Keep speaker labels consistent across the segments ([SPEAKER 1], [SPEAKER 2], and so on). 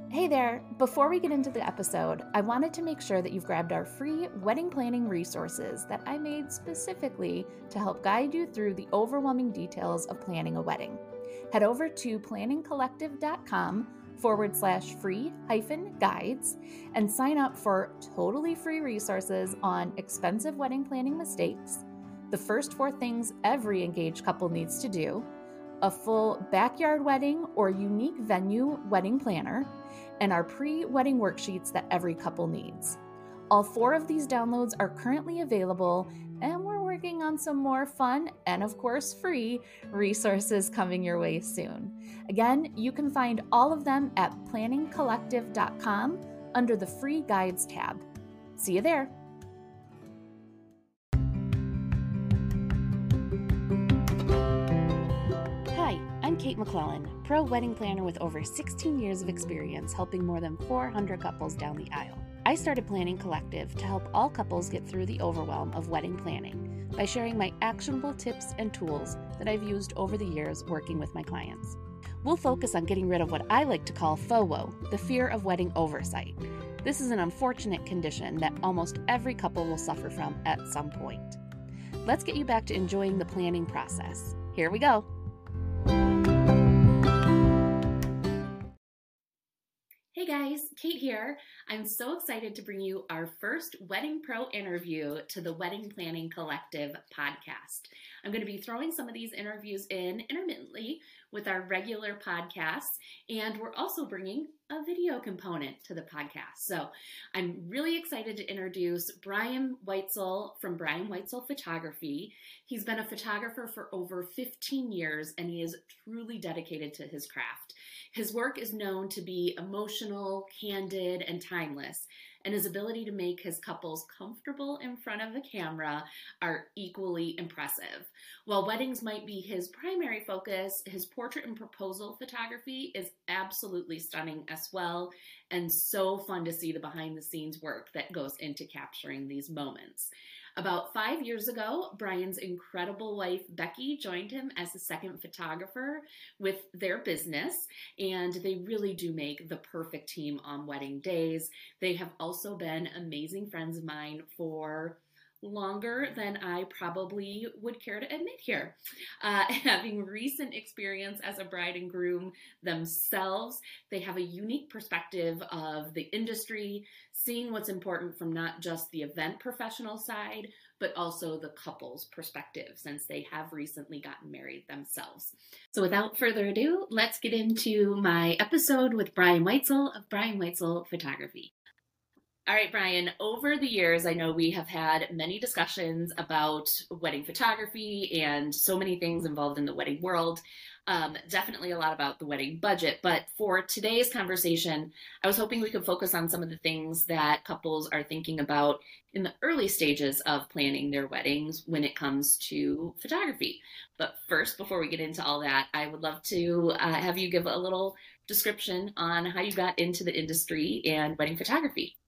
[SPEAKER 1] Hey there! Before we get into the episode, I wanted to make sure that you've grabbed our free wedding planning resources that I made specifically to help guide you through the overwhelming details of planning a wedding. Head over to planningcollective.com/free-guides and sign up for totally free resources on expensive wedding planning mistakes, the first 4 things every engaged couple needs to do, a full backyard wedding or unique venue wedding planner, and our pre-wedding worksheets that every couple needs. All 4 of these downloads are currently available, and we're working on some more fun and, of course, free resources coming your way soon. Again, you can find all of them at planningcollective.com under the Free Guides tab. See you there. Hi, I'm Kate McClellan, pro wedding planner with over 16 years of experience helping more than 400 couples down the aisle. I started Planning Collective to help all couples get through the overwhelm of wedding planning by sharing my actionable tips and tools that I've used over the years working with my clients. We'll focus on getting rid of what I like to call FOWO, the fear of wedding oversight. This is an unfortunate condition that almost every couple will suffer from at some point. Let's get you back to enjoying the planning process. Here we go. Hey guys, Kate here. I'm so excited to bring you our first Wedding Pro interview to the Wedding Planning Collective podcast. I'm going to be throwing some of these interviews in intermittently with our regular podcasts, and we're also bringing a video component to the podcast. So I'm really excited to introduce Brian Weitzel from Brian Weitzel Photography. He's been a photographer for over 15 years, and he is truly dedicated to his craft. His work is known to be emotional, candid, and timeless, and his ability to make his couples comfortable in front of the camera are equally impressive. While weddings might be his primary focus, his portrait and proposal photography is absolutely stunning as well, and so fun to see the behind-the-scenes work that goes into capturing these moments. About 5 years ago, Brian's incredible wife, Becky, joined him as a second photographer with their business, and they really do make the perfect team on wedding days. They have also been amazing friends of mine for longer than I probably would care to admit here. Having recent experience as a bride and groom themselves, they have a unique perspective of the industry, seeing what's important from not just the event professional side, but also the couple's perspective, since they have recently gotten married themselves. So without further ado, let's get into my episode with Brian Weitzel of Brian Weitzel Photography. All right, Brian, over the years, I know we have had many discussions about wedding photography and so many things involved in the wedding world. Definitely a lot about the wedding budget. But for today's conversation, I was hoping we could focus on some of the things that couples are thinking about in the early stages of planning their weddings when it comes to photography. But first, before we get into all that, I would love to have you give a little description on how you got into the industry and wedding photography.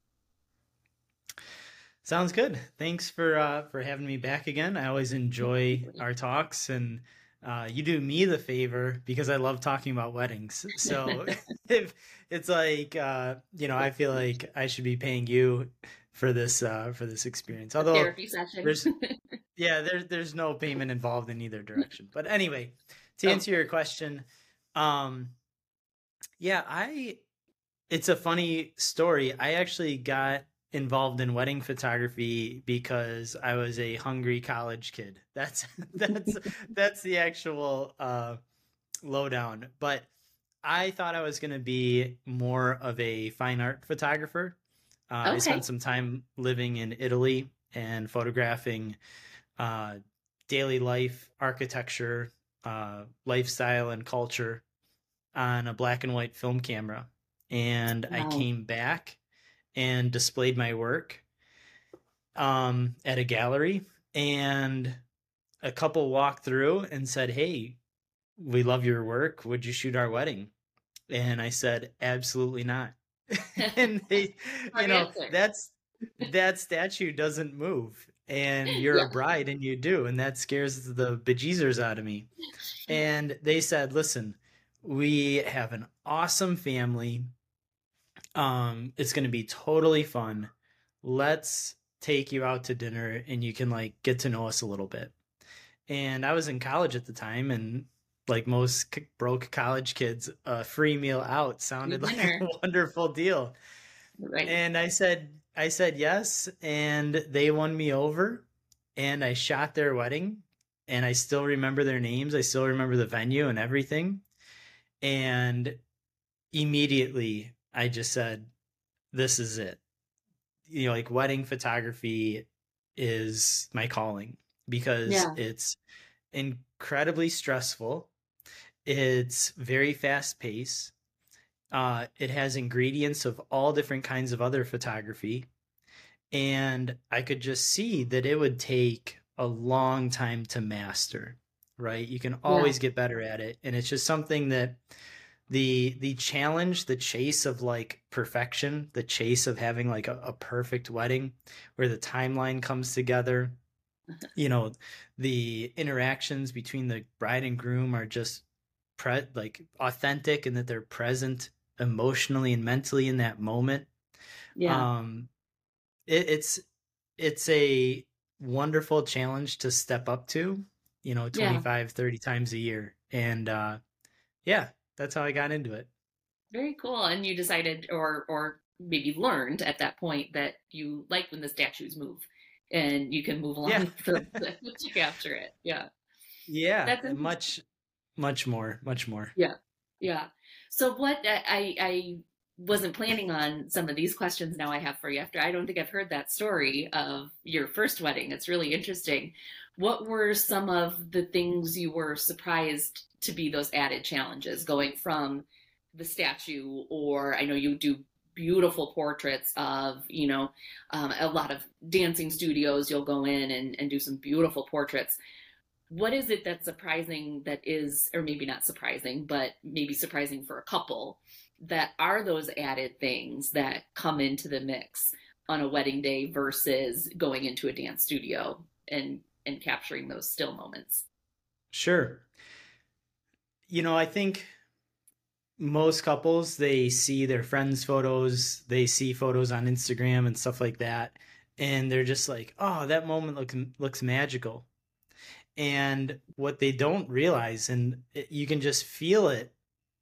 [SPEAKER 2] Sounds good. Thanks for having me back again. I always enjoy our talks, and you do me the favor because I love talking about weddings. So if it's like I feel like I should be paying you for this experience. Although
[SPEAKER 1] therapy session.
[SPEAKER 2] there's no payment involved in either direction. But anyway, to answer your question, it's a funny story. I actually got involved in wedding photography because I was a hungry college kid. That's the actual lowdown. But I thought I was going to be more of a fine art photographer.
[SPEAKER 1] Okay.
[SPEAKER 2] I spent some time living in Italy and photographing daily life, architecture, lifestyle, and culture on a black and white film camera. And
[SPEAKER 1] Wow.
[SPEAKER 2] I came back and displayed my work at a gallery, and a couple walked through and said, "Hey, we love your work. Would you shoot our wedding?" And I said, "Absolutely not." And they, that statue doesn't move, and you're a bride and you do, and that scares the bejesus out of me. And they said, "Listen, we have an awesome family. It's going to be totally fun. Let's take you out to dinner and you can like get to know us a little bit. And I was in college at the time, and like most broke college kids, a free meal out sounded like a wonderful deal.
[SPEAKER 1] Right.
[SPEAKER 2] And I said yes, and they won me over, and I shot their wedding, and I still remember their names. I still remember the venue and everything. And immediately I just said, this is it. Like wedding photography is my calling because it's incredibly stressful. It's very fast paced. It has ingredients of all different kinds of other photography. And I could just see that it would take a long time to master, right? You can always get better at it. And it's just something that the challenge, the chase of like perfection, the chase of having like a perfect wedding where the timeline comes together, the interactions between the bride and groom are just like authentic and that they're present emotionally and mentally in that moment. It's a wonderful challenge to step up to, 25, 30 times a year. And that's how I got into it.
[SPEAKER 1] Very cool. And you decided or maybe learned at that point that you like when the statues move and you can move along to capture it.
[SPEAKER 2] That's much more.
[SPEAKER 1] So what I wasn't planning on some of these questions now I have for you after. I don't think I've heard that story of your first wedding. It's really interesting. What were some of the things you were surprised to be those added challenges going from the statue, or I know you do beautiful portraits of, a lot of dancing studios. You'll go in and do some beautiful portraits. What is it that's surprising that is, or maybe not surprising, but maybe surprising for a couple, that are those added things that come into the mix on a wedding day versus going into a dance studio and capturing those still moments?
[SPEAKER 2] Sure. I think most couples, they see their friends' photos, they see photos on Instagram and stuff like that, and they're just like, oh, that moment looks magical. And what they don't realize, and you can just feel it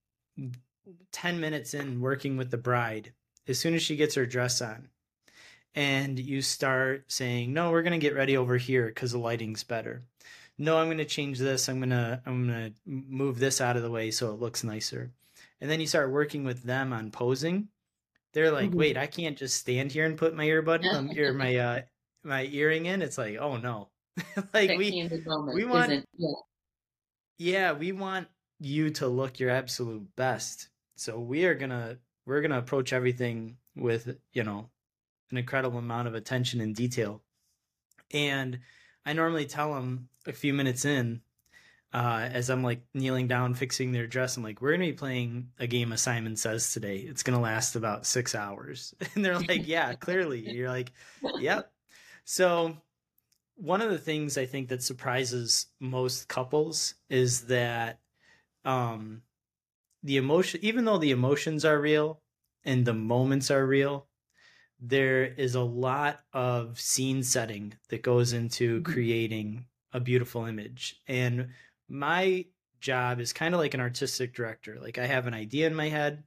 [SPEAKER 2] 10 minutes in working with the bride, as soon as she gets her dress on, and you start saying, no, we're going to get ready over here because the lighting's better. No, I'm going to change this. I'm going to move this out of the way so it looks nicer. And then you start working with them on posing. They're like, wait, I can't just stand here and put my earbud or my earring in. It's like, oh no. Like we want, we want you to look your absolute best. So we're gonna approach everything with, an incredible amount of attention and detail. And I normally tell them a few minutes in, as I'm like kneeling down, fixing their dress, I'm like, we're going to be playing a game of Simon Says today. It's going to last about 6 hours. And they're like, yeah, clearly. You're like, yep. So one of the things I think that surprises most couples is that the emotion, even though the emotions are real and the moments are real, there is a lot of scene setting that goes into creating a beautiful image. And my job is kind of like an artistic director. Like I have an idea in my head.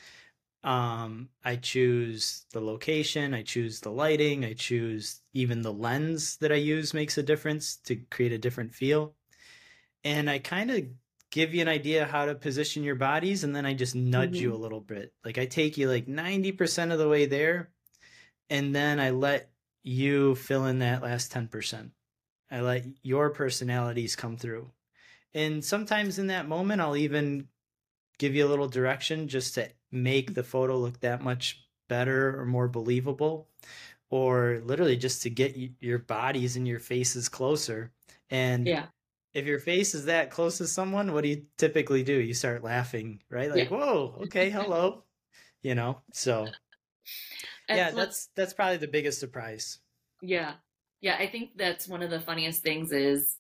[SPEAKER 2] I choose the location, I choose the lighting, I choose even the lens that I use makes a difference to create a different feel. And I kind of give you an idea how to position your bodies, and then I just nudge you a little bit. Like I take you like 90% of the way there, and then I let you fill in that last 10%. I let your personalities come through. And sometimes in that moment, I'll even give you a little direction just to make the photo look that much better or more believable, or literally just to get your bodies and your faces closer. And if your face is that close to someone, what do you typically do? You start laughing, right? Like, whoa, okay, hello, so that's probably the biggest surprise.
[SPEAKER 1] Yeah, I think that's one of the funniest things is,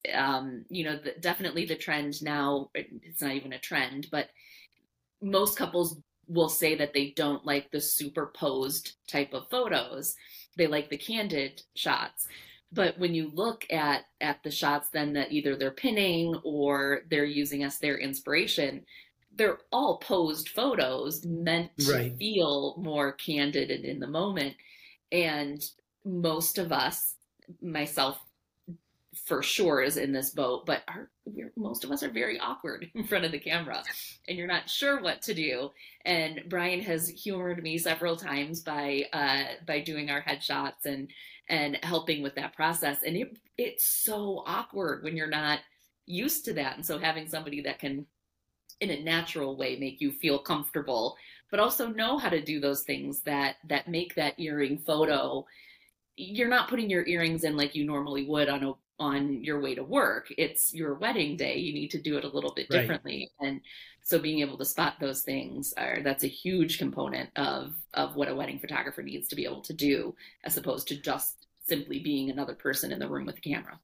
[SPEAKER 1] definitely the trend now, it's not even a trend, but most couples will say that they don't like the superposed type of photos. They like the candid shots. But when you look at the shots then that either they're pinning or they're using as their inspiration, they're all posed photos meant to
[SPEAKER 2] Right.
[SPEAKER 1] feel more candid and in the moment. And most of us, myself for sure, is in this boat, but most of us are very awkward in front of the camera and you're not sure what to do. And Brian has humored me several times by doing our headshots and helping with that process. And it's so awkward when you're not used to that. And so having somebody that can, in a natural way, make you feel comfortable, but also know how to do those things that make that earring photo. You're not putting your earrings in like you normally would on your way to work. It's your wedding day. You need to do it a little bit
[SPEAKER 2] Right.
[SPEAKER 1] differently. And so being able to spot those things that's a huge component of what a wedding photographer needs to be able to do, as opposed to just simply being another person in the room with the camera.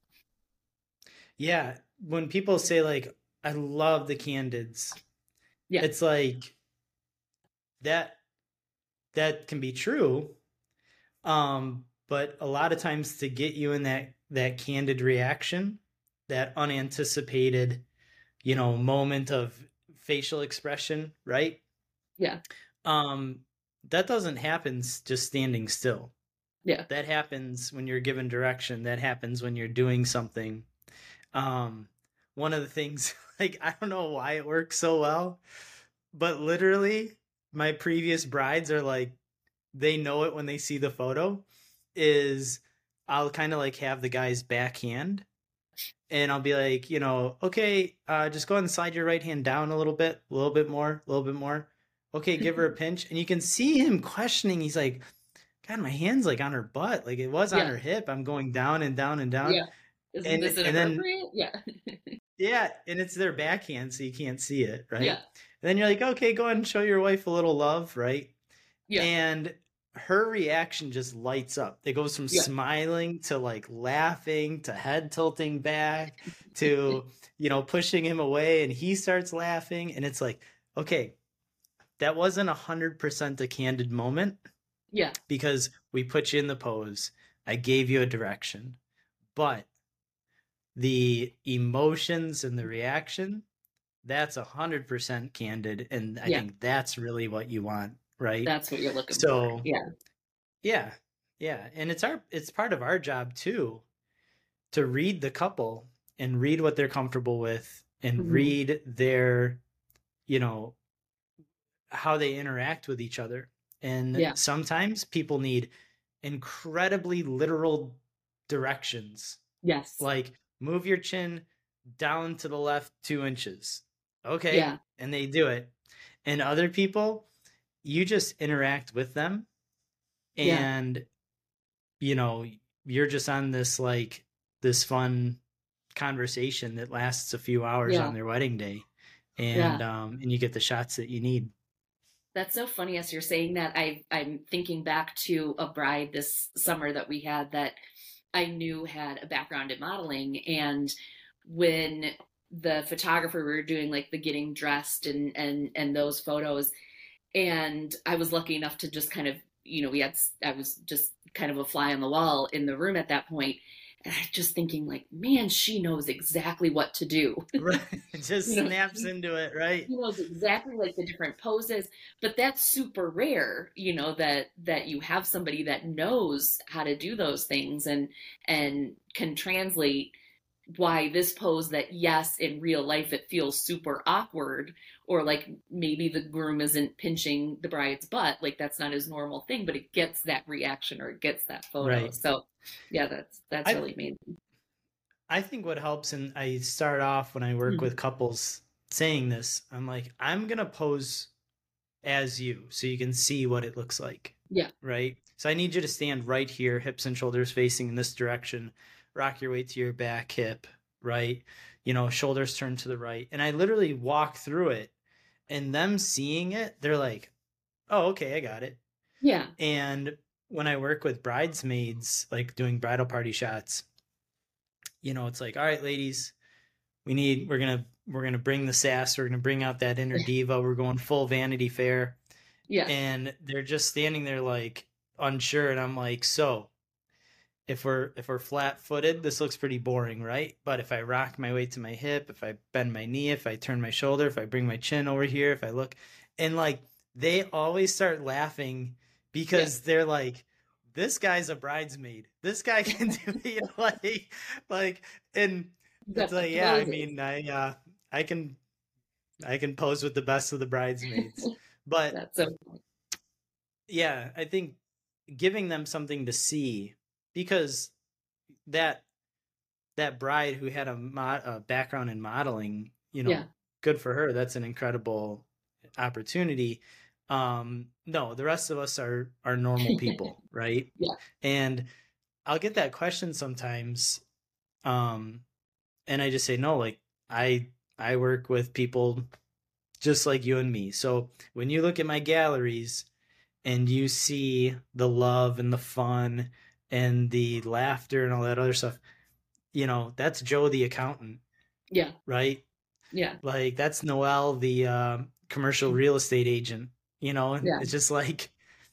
[SPEAKER 2] Yeah. When people say like, I love the candids,
[SPEAKER 1] Yeah.
[SPEAKER 2] it's like that can be true. But a lot of times to get you in that candid reaction, that unanticipated, moment of facial expression, right?
[SPEAKER 1] Yeah.
[SPEAKER 2] That doesn't happen just standing still.
[SPEAKER 1] Yeah.
[SPEAKER 2] That happens when you're given direction. That happens when you're doing something. One of the things, like, I don't know why it works so well, but literally my previous brides are like, they know it when they see the photo, is I'll kind of like have the guy's backhand and I'll be like, okay, just go ahead and slide your right hand down a little bit more, a little bit more. Okay, give her a pinch. And you can see him questioning. He's like, God, my hand's like on her butt. Like it was on
[SPEAKER 1] Yeah.
[SPEAKER 2] her hip. I'm going down and down and down.
[SPEAKER 1] Yeah. Isn't
[SPEAKER 2] And
[SPEAKER 1] this
[SPEAKER 2] and then
[SPEAKER 1] inappropriate? Yeah.
[SPEAKER 2] yeah, and it's their backhand, so you can't see it, right?
[SPEAKER 1] Yeah.
[SPEAKER 2] And then you're like, okay, go ahead and show your wife a little love, right?
[SPEAKER 1] Yeah.
[SPEAKER 2] And her reaction just lights up. It goes from
[SPEAKER 1] Yeah.
[SPEAKER 2] smiling to like laughing to head tilting back to, pushing him away, and he starts laughing. And it's like, okay, that wasn't 100% a candid moment.
[SPEAKER 1] Yeah.
[SPEAKER 2] Because we put you in the pose. I gave you a direction. But the emotions and the reaction, that's 100% candid. And I think that's really what you want, right?
[SPEAKER 1] That's what you're looking
[SPEAKER 2] so,
[SPEAKER 1] for. Yeah.
[SPEAKER 2] Yeah. Yeah. And it's part of our job too, to read the couple and read what they're comfortable with and read their, how they interact with each other. And sometimes people need incredibly literal directions.
[SPEAKER 1] Yes.
[SPEAKER 2] Like move your chin down to the left 2 inches. Okay.
[SPEAKER 1] Yeah.
[SPEAKER 2] And they do it. And other people, you just interact with them and, you're just on this fun conversation that lasts a few hours on their wedding day. And, and you get the shots that you need.
[SPEAKER 1] That's so funny as you're saying that. I'm thinking back to a bride this summer that we had that I knew had a background in modeling. And when the photographer, we were doing like the getting dressed and those photos, and I was lucky enough to just kind of, I was just kind of a fly on the wall in the room at that point. And I'm just thinking like, man, she knows exactly what to do.
[SPEAKER 2] Right. It just snaps into it, right?
[SPEAKER 1] She knows exactly like the different poses, but that's super rare, that you have somebody that knows how to do those things and can translate why this pose that, yes, in real life it feels super awkward, or like maybe the groom isn't pinching the bride's butt, like that's not his normal thing, but it gets that reaction or it gets that photo.
[SPEAKER 2] Right.
[SPEAKER 1] So yeah, that's really amazing.
[SPEAKER 2] I think what helps, and I start off when I work with couples saying this, I'm like, I'm going to pose as you so you can see what it looks like.
[SPEAKER 1] Yeah.
[SPEAKER 2] Right. So I need you to stand right here, hips and shoulders facing in this direction. Rock your weight to your back hip, right? Shoulders turn to the right. And I literally walk through it, and them seeing it, they're like, oh, okay, I got it.
[SPEAKER 1] Yeah.
[SPEAKER 2] And when I work with bridesmaids, like doing bridal party shots, it's like, all right, ladies, we're going to bring the sass. We're going to bring out that inner diva. We're going full Vanity Fair.
[SPEAKER 1] Yeah.
[SPEAKER 2] and they're just standing there like unsure, and I'm like, so if we're flat-footed, this looks pretty boring, right? But if I rock my weight to my hip, if I bend my knee, if I turn my shoulder, if I bring my chin over here, if I look, and like they always start laughing
[SPEAKER 1] Yeah.
[SPEAKER 2] because they're like, this guy's a bridesmaid. This guy can do like, and it's
[SPEAKER 1] The
[SPEAKER 2] like, yeah, I
[SPEAKER 1] poses.
[SPEAKER 2] mean, I can pose with the best of the bridesmaids. But
[SPEAKER 1] That's so funny.
[SPEAKER 2] yeah, I think giving them something to see, because that bride who had a background in modeling,
[SPEAKER 1] Yeah.
[SPEAKER 2] good for her. That's an incredible opportunity. No, the rest of us are normal people, right?
[SPEAKER 1] Yeah.
[SPEAKER 2] And I'll get that question sometimes, and I just say no. Like I work with people just like you and me. So when you look at my galleries and you see the love and the fun and the laughter and all that other stuff, that's Joe the accountant,
[SPEAKER 1] Yeah.
[SPEAKER 2] right?
[SPEAKER 1] Yeah.
[SPEAKER 2] Like that's Noel the commercial real estate agent.
[SPEAKER 1] Yeah.
[SPEAKER 2] It's just like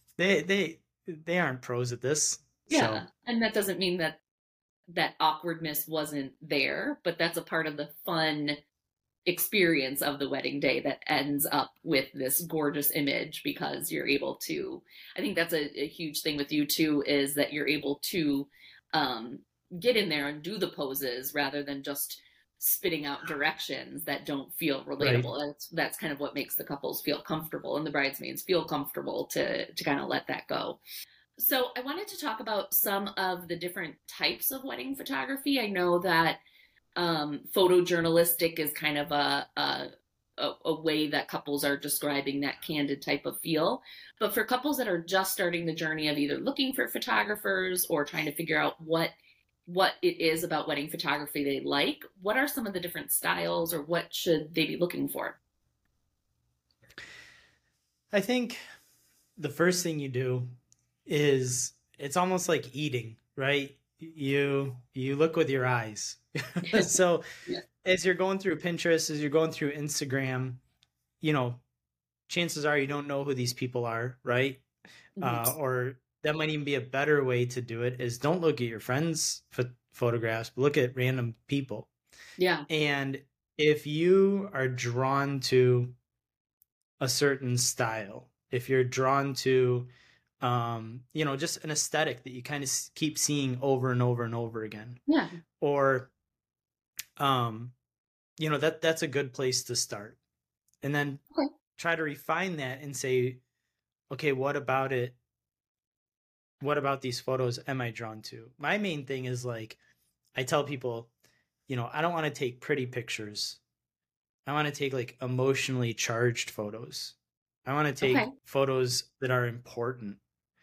[SPEAKER 2] they aren't pros at this. So
[SPEAKER 1] Yeah. And that doesn't mean that that awkwardness wasn't there, but that's a part of the fun experience of the wedding day that ends up with this gorgeous image because you're able to. I think that's a huge thing with you too, is that you're able to um, get in there and do the poses rather than just spitting out directions that don't feel
[SPEAKER 2] right,
[SPEAKER 1] relatable. That's kind of what makes the couples feel comfortable and the bridesmaids feel comfortable to kind of let that go. So I wanted to talk about some of the different types of wedding photography. I know that photojournalistic is kind of a way that couples are describing that candid type of feel. But for couples that are just starting the journey of either looking for photographers or trying to figure out what it is about wedding photography they like, what are some of the different styles or what should they be looking for?
[SPEAKER 2] I think the first thing you do is, it's almost like eating, right? You look with your eyes. So
[SPEAKER 1] Yeah.
[SPEAKER 2] as you're going through Pinterest, as you're going through Instagram, you know, chances are you don't know who these people are, right?
[SPEAKER 1] Mhm.
[SPEAKER 2] Or that might even be a better way to do it, is don't look at your friends' photographs, but look at random people.
[SPEAKER 1] Yeah.
[SPEAKER 2] And if you are drawn to a certain style, if you're drawn to, just an aesthetic that you kind of keep seeing over and over and over again,
[SPEAKER 1] Yeah.
[SPEAKER 2] or, um, that's a good place to start. And then
[SPEAKER 1] Okay.
[SPEAKER 2] try to refine that and say, okay, what about it? What about these photos am I drawn to? My main thing is like, I tell people, I don't want to take pretty pictures. I want to take like emotionally charged photos. I want to
[SPEAKER 1] Okay.
[SPEAKER 2] take photos that are important.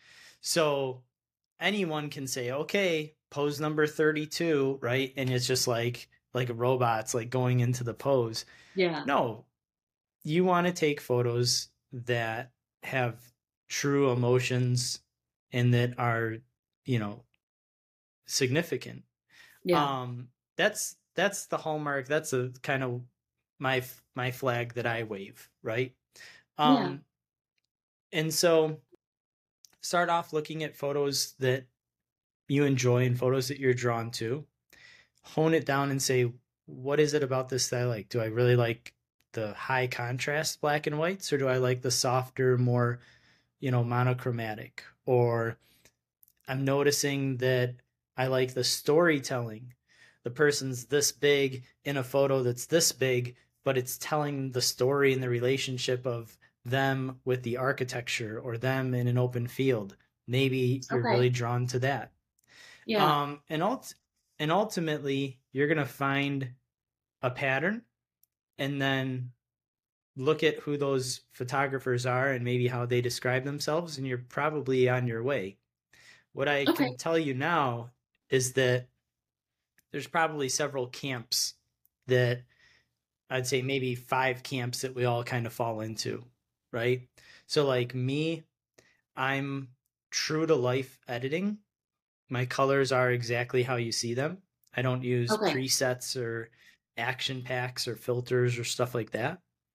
[SPEAKER 2] So anyone can say, okay, pose number 32, right? And it's just like robots like going into the pose.
[SPEAKER 1] Yeah.
[SPEAKER 2] No, you want to take photos that have true emotions and that are, you know, significant.
[SPEAKER 1] Yeah.
[SPEAKER 2] That's the hallmark. That's a kind of my flag that I wave, right?
[SPEAKER 1] Yeah.
[SPEAKER 2] Um and so start off looking at photos that you enjoy and photos that you're drawn to. Hone it down and say, what is it about this that I like? Do I really like the high contrast black and whites, or do I like the softer, more, monochromatic? Or I'm noticing that I like the storytelling. The person's this big in a photo that's this big, but it's telling the story and the relationship of them with the architecture or them in an open field. Maybe you're
[SPEAKER 1] Okay.
[SPEAKER 2] really drawn to that.
[SPEAKER 1] Yeah.
[SPEAKER 2] And ultimately, you're gonna find a pattern, and then look at who those photographers are and maybe how they describe themselves, and you're probably on your way. What I
[SPEAKER 1] Okay.
[SPEAKER 2] can tell you now is that there's probably several camps, that I'd say maybe 5 camps that we all kind of fall into, right? So like me, I'm true to life editing. My colors are exactly how you see them. I don't use
[SPEAKER 1] Okay.
[SPEAKER 2] presets or action packs or filters or stuff like that.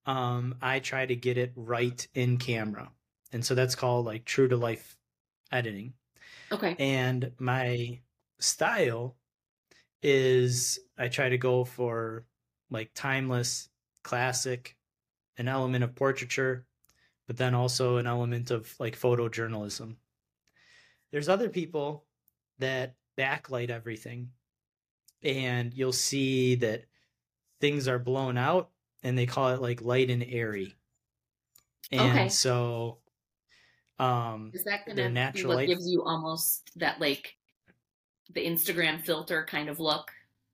[SPEAKER 2] I try to get it right in camera. And so that's called like true to life editing.
[SPEAKER 1] Okay.
[SPEAKER 2] And my style is I try to go for like timeless, classic, an element of portraiture, but then also an element of like photojournalism. There's other people that backlight everything, and you'll see that things are blown out, and they call it like light and airy. And
[SPEAKER 1] Okay.
[SPEAKER 2] so
[SPEAKER 1] Is that going
[SPEAKER 2] their
[SPEAKER 1] to be
[SPEAKER 2] natural
[SPEAKER 1] what
[SPEAKER 2] light.
[SPEAKER 1] gives you almost that like the Instagram filter kind of look?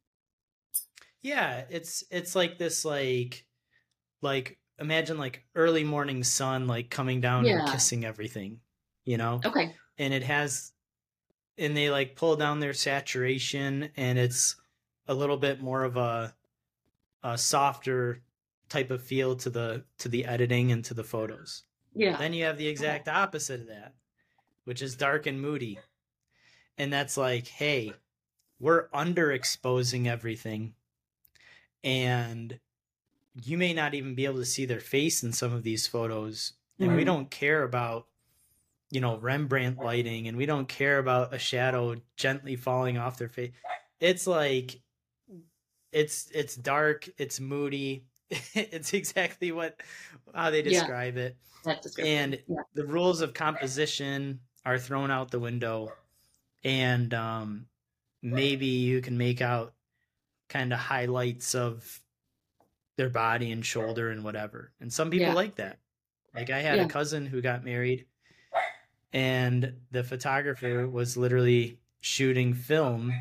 [SPEAKER 2] Yeah, it's like this like imagine like early morning sun like coming down and
[SPEAKER 1] Yeah.
[SPEAKER 2] kissing everything, you know?
[SPEAKER 1] Okay.
[SPEAKER 2] And it has and they like pull down their saturation, and it's a little bit more of a softer type of feel to the editing and to the photos.
[SPEAKER 1] Yeah.
[SPEAKER 2] Then you have the exact opposite of that, which is dark and moody. And that's like, hey, we're underexposing everything, and you may not even be able to see their face in some of these photos. And we don't care about, you know, Rembrandt lighting, and we don't care about a shadow gently falling off their face. It's like it's dark, it's moody. It's exactly how they describe it.
[SPEAKER 1] That description.
[SPEAKER 2] And the rules of composition are thrown out the window, and maybe you can make out kind of highlights of their body and shoulder and whatever. And some people like that. Like I had a cousin who got married, and the photographer was literally shooting film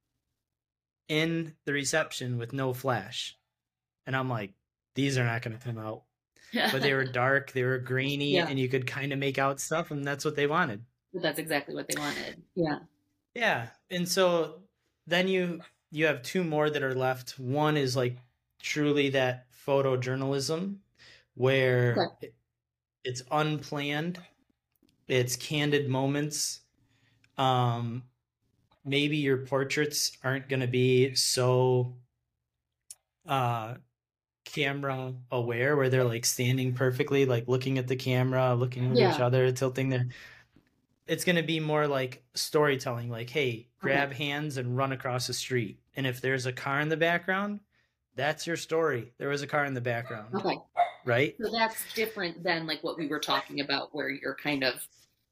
[SPEAKER 2] in the reception with no flash. And I'm like, these are not going to come out. But they were dark, they were grainy, and you could kind of make out stuff, and that's what they wanted.
[SPEAKER 1] That's exactly what they wanted. Yeah.
[SPEAKER 2] Yeah. And so then you have two more that are left. One is like truly that photojournalism where it's unplanned, it's candid moments. Maybe your portraits aren't going to be so camera aware, where they're like standing perfectly, like looking at the camera, looking at each other, tilting their. It's going to be more like storytelling, like, hey, grab hands and run across the street. And if there's a car in the background, that's your story. There was a car in the background.
[SPEAKER 1] Okay.
[SPEAKER 2] Right?
[SPEAKER 1] So that's different than like what we were talking about, where you're kind of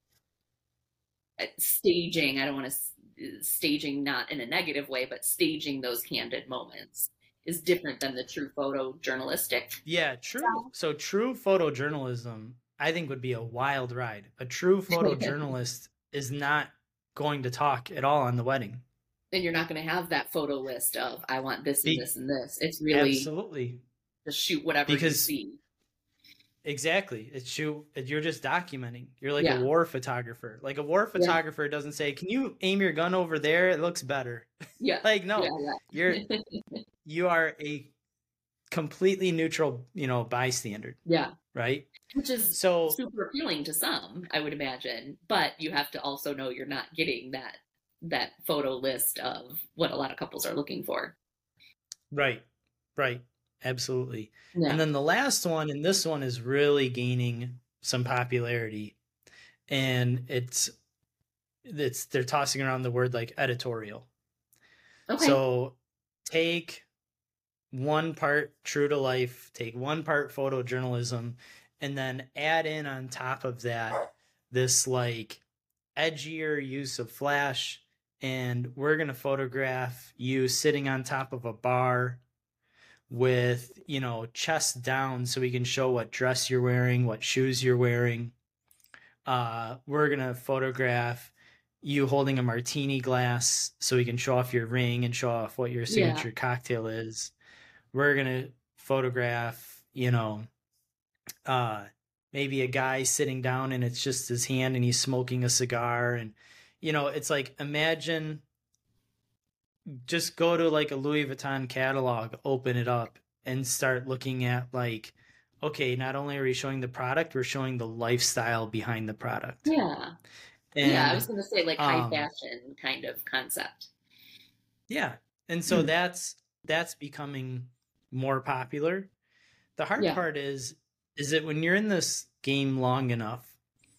[SPEAKER 1] staging. I don't want to staging, not in a negative way, but staging those candid moments is different than the true photojournalistic.
[SPEAKER 2] Yeah, true. So true photojournalism, I think, would be a wild ride. A true photojournalist is not going to talk at all on the wedding.
[SPEAKER 1] And you're not going to have that photo list of, I want this and this and this. It's really
[SPEAKER 2] absolutely
[SPEAKER 1] just shoot whatever you see.
[SPEAKER 2] Exactly. You're just documenting. You're like a war photographer. Like a war photographer doesn't say, can you aim your gun over there? It looks better.
[SPEAKER 1] Yeah.
[SPEAKER 2] Like, no, you are a completely neutral, bystander.
[SPEAKER 1] Yeah.
[SPEAKER 2] Right.
[SPEAKER 1] Which is super appealing to some, I would imagine, but you have to also know you're not getting that photo list of what a lot of couples are looking for.
[SPEAKER 2] Right. Absolutely. Yeah. And then the last one, and this one is really gaining some popularity, and they're tossing around the word like editorial. Okay. So take one part true to life, take one part photojournalism, and then add in on top of that this like edgier use of flash, and we're going to photograph you sitting on top of a bar with, chest down so we can show what dress you're wearing, what shoes you're wearing. We're going to photograph you holding a martini glass so we can show off your ring and show off what your signature cocktail is. We're going to photograph, maybe a guy sitting down and it's just his hand and he's smoking a cigar. And, it's like, imagine, just go to like a Louis Vuitton catalog, open it up and start looking at like, okay, not only are we showing the product, we're showing the lifestyle behind the product.
[SPEAKER 1] Yeah. And, I was going to say like high fashion kind of concept.
[SPEAKER 2] Yeah. And so that's becoming more popular. The hard
[SPEAKER 1] Yeah.
[SPEAKER 2] part is that when you're in this game long enough,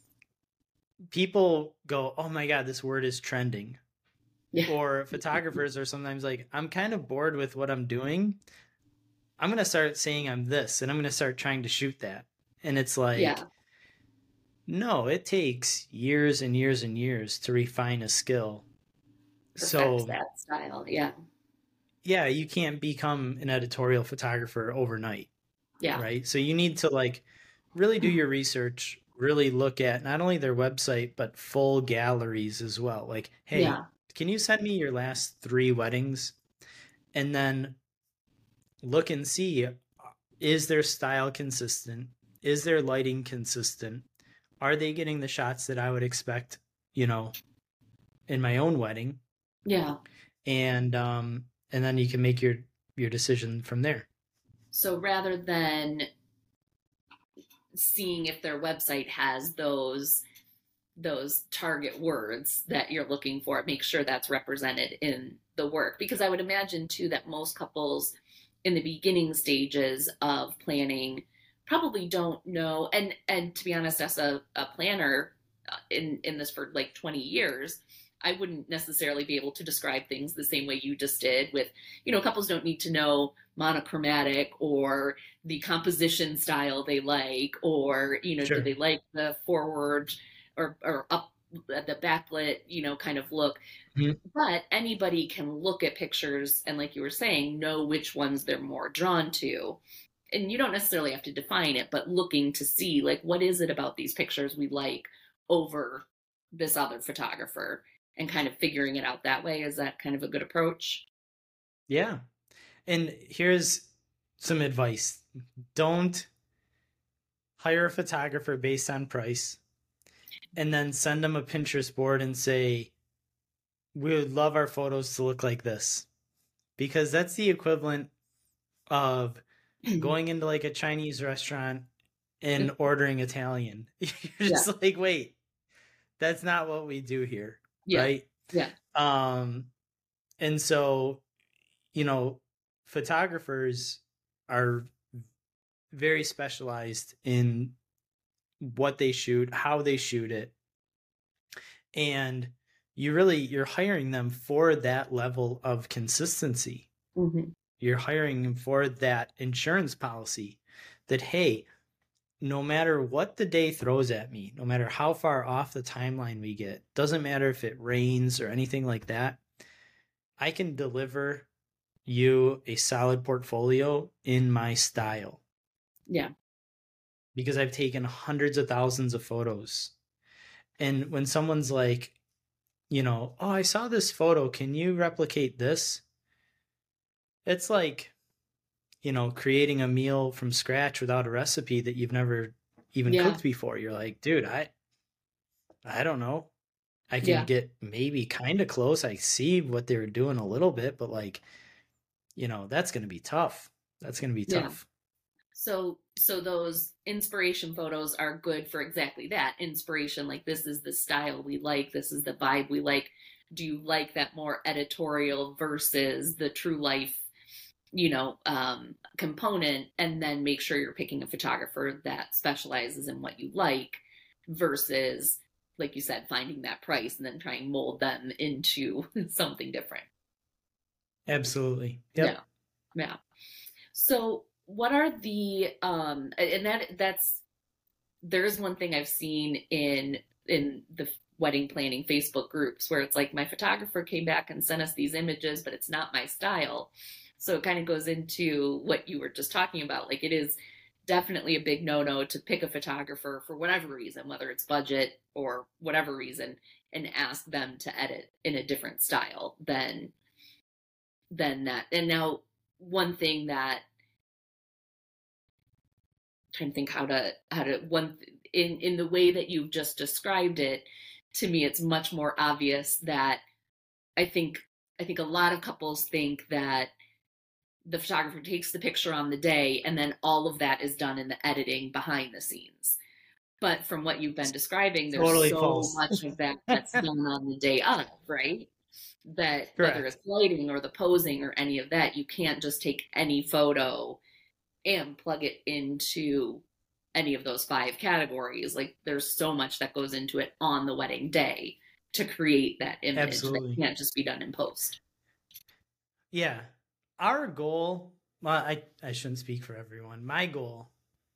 [SPEAKER 2] people go, "Oh my God, this word is trending."
[SPEAKER 1] Yeah.
[SPEAKER 2] Or photographers are sometimes like, "I'm kind of bored with what I'm doing. I'm going to start saying I'm this, and I'm going to start trying to shoot that." And it's like,
[SPEAKER 1] Yeah.
[SPEAKER 2] no, it takes years and years and years to refine a skill.
[SPEAKER 1] Perfect
[SPEAKER 2] So,
[SPEAKER 1] that style. Yeah.
[SPEAKER 2] yeah, you can't become an editorial photographer overnight,
[SPEAKER 1] Yeah.
[SPEAKER 2] right? So you need to like really do your research, really look at not only their website, but full galleries as well. Like, hey,
[SPEAKER 1] Yeah.
[SPEAKER 2] can you send me your last 3 weddings? And then look and see, is their style consistent? Is their lighting consistent? Are they getting the shots that I would expect, in my own wedding?
[SPEAKER 1] Yeah.
[SPEAKER 2] And then you can make your decision from there.
[SPEAKER 1] So rather than seeing if their website has those target words that you're looking for, make sure that's represented in the work. Because I would imagine too that most couples in the beginning stages of planning probably don't know, and to be honest, as a planner in this for like 20 years, I wouldn't necessarily be able to describe things the same way you just did with, couples don't need to know monochromatic or the composition style they like, or,
[SPEAKER 2] Sure.
[SPEAKER 1] do they like the forward or up the backlit, kind of look.
[SPEAKER 2] Mm-hmm.
[SPEAKER 1] But anybody can look at pictures and, like you were saying, know which ones they're more drawn to. And you don't necessarily have to define it, but looking to see, like, what is it about these pictures we like over this other photographer, and kind of figuring it out that way. Is that kind of a good approach?
[SPEAKER 2] Yeah. And here's some advice. Don't hire a photographer based on price and then send them a Pinterest board and say, we would love our photos to look like this. Because that's the equivalent of going into like a Chinese restaurant and ordering Italian. You're just like, wait, that's not what we do here.
[SPEAKER 1] Yeah.
[SPEAKER 2] Right?
[SPEAKER 1] Yeah.
[SPEAKER 2] And so, photographers are very specialized in what they shoot, how they shoot it. And you're hiring them for that level of consistency.
[SPEAKER 1] Mm-hmm.
[SPEAKER 2] You're hiring them for that insurance policy that, hey, no matter what the day throws at me, no matter how far off the timeline we get, doesn't matter if it rains or anything like that, I can deliver you a solid portfolio in my style.
[SPEAKER 1] Yeah.
[SPEAKER 2] Because I've taken hundreds of thousands of photos. And when someone's like, oh, I saw this photo, can you replicate this? It's like, creating a meal from scratch without a recipe that you've never even cooked before. You're like, dude, I don't know. I can get maybe kind of close. I see what they were doing a little bit, but like, that's going to be tough. That's going to be tough.
[SPEAKER 1] So those inspiration photos are good for exactly that. Inspiration, like, this is the style we like, this is the vibe we like. Do you like that more editorial versus the true life, component? And then make sure you're picking a photographer that specializes in what you like versus, like you said, finding that price and then trying to mold them into something different.
[SPEAKER 2] Absolutely. Yep.
[SPEAKER 1] Yeah. So what are the and that's there's one thing I've seen in the wedding planning Facebook groups where it's like, my photographer came back and sent us these images, but it's not my style. So it kind of goes into what you were just talking about. Like, it is definitely a big no-no to pick a photographer for whatever reason, whether it's budget or whatever reason, and ask them to edit in a different style than that. And now, one thing that I'm trying to think how to in the way that you've just described it, to me, it's much more obvious that I think a lot of couples think that the photographer takes the picture on the day and then all of that is done in the editing behind the scenes. But from what you've been describing, there's
[SPEAKER 2] totally
[SPEAKER 1] so
[SPEAKER 2] false.
[SPEAKER 1] much of that that's done on the day of, right? That
[SPEAKER 2] Correct.
[SPEAKER 1] Whether it's lighting or the posing or any of that, you can't just take any photo and plug it into any of those 5 categories. Like there's so much that goes into it on the wedding day to create that image that
[SPEAKER 2] Absolutely.
[SPEAKER 1] can't just be done in post.
[SPEAKER 2] Yeah. Our goal, well, I shouldn't speak for everyone. My goal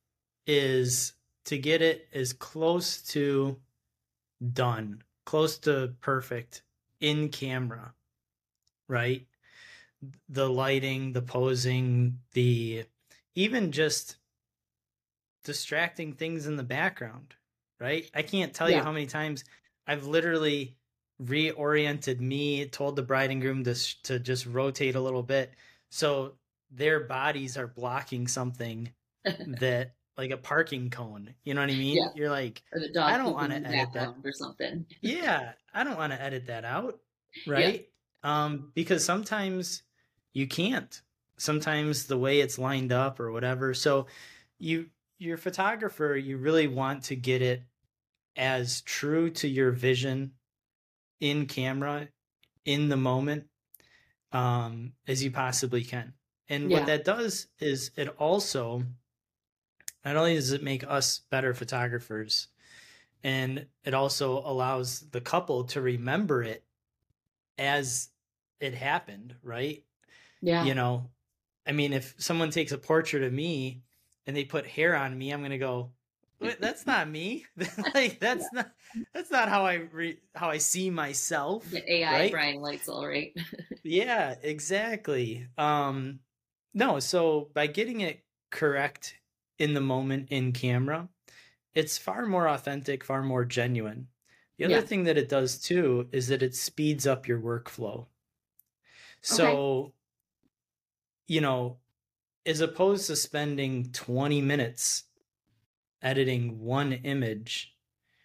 [SPEAKER 2] is to get it as close to done, close to perfect in camera, right? The lighting, the posing, the even just distracting things in the background, right? I can't tell you
[SPEAKER 1] Yeah.
[SPEAKER 2] how many times I've literally reoriented me, told the bride and groom to just rotate a little bit so their bodies are blocking something that, like a parking cone. You know what I
[SPEAKER 1] Yeah.
[SPEAKER 2] mean? You're like,
[SPEAKER 1] Or the
[SPEAKER 2] I
[SPEAKER 1] dog
[SPEAKER 2] don't want
[SPEAKER 1] pooping in
[SPEAKER 2] to
[SPEAKER 1] the
[SPEAKER 2] edit that.
[SPEAKER 1] background or something.
[SPEAKER 2] Yeah, I don't want to edit that out,
[SPEAKER 1] Yeah.
[SPEAKER 2] right? Because sometimes you can't. Sometimes the way it's lined up or whatever. So you your photographer, you really want to get it as true to your vision in camera in the moment as you possibly can. And what
[SPEAKER 1] Yeah.
[SPEAKER 2] that does is it also not only does it make us better photographers, and it also allows the couple to remember it as it happened, right?
[SPEAKER 1] Yeah.
[SPEAKER 2] You know, I mean, if someone takes a portrait of me and they put hair on me, I'm gonna go, "Wait, that's not me." Like
[SPEAKER 1] Yeah.
[SPEAKER 2] that's not how I see myself,
[SPEAKER 1] The AI
[SPEAKER 2] right?
[SPEAKER 1] Brian Lightsell, right?
[SPEAKER 2] Yeah, exactly. No, so by getting it correct in the moment in camera, it's far more authentic, far more genuine. The other
[SPEAKER 1] Yeah.
[SPEAKER 2] thing that it does too is that it speeds up your workflow.
[SPEAKER 1] Okay.
[SPEAKER 2] So, you know, as opposed to spending 20 minutes editing one image,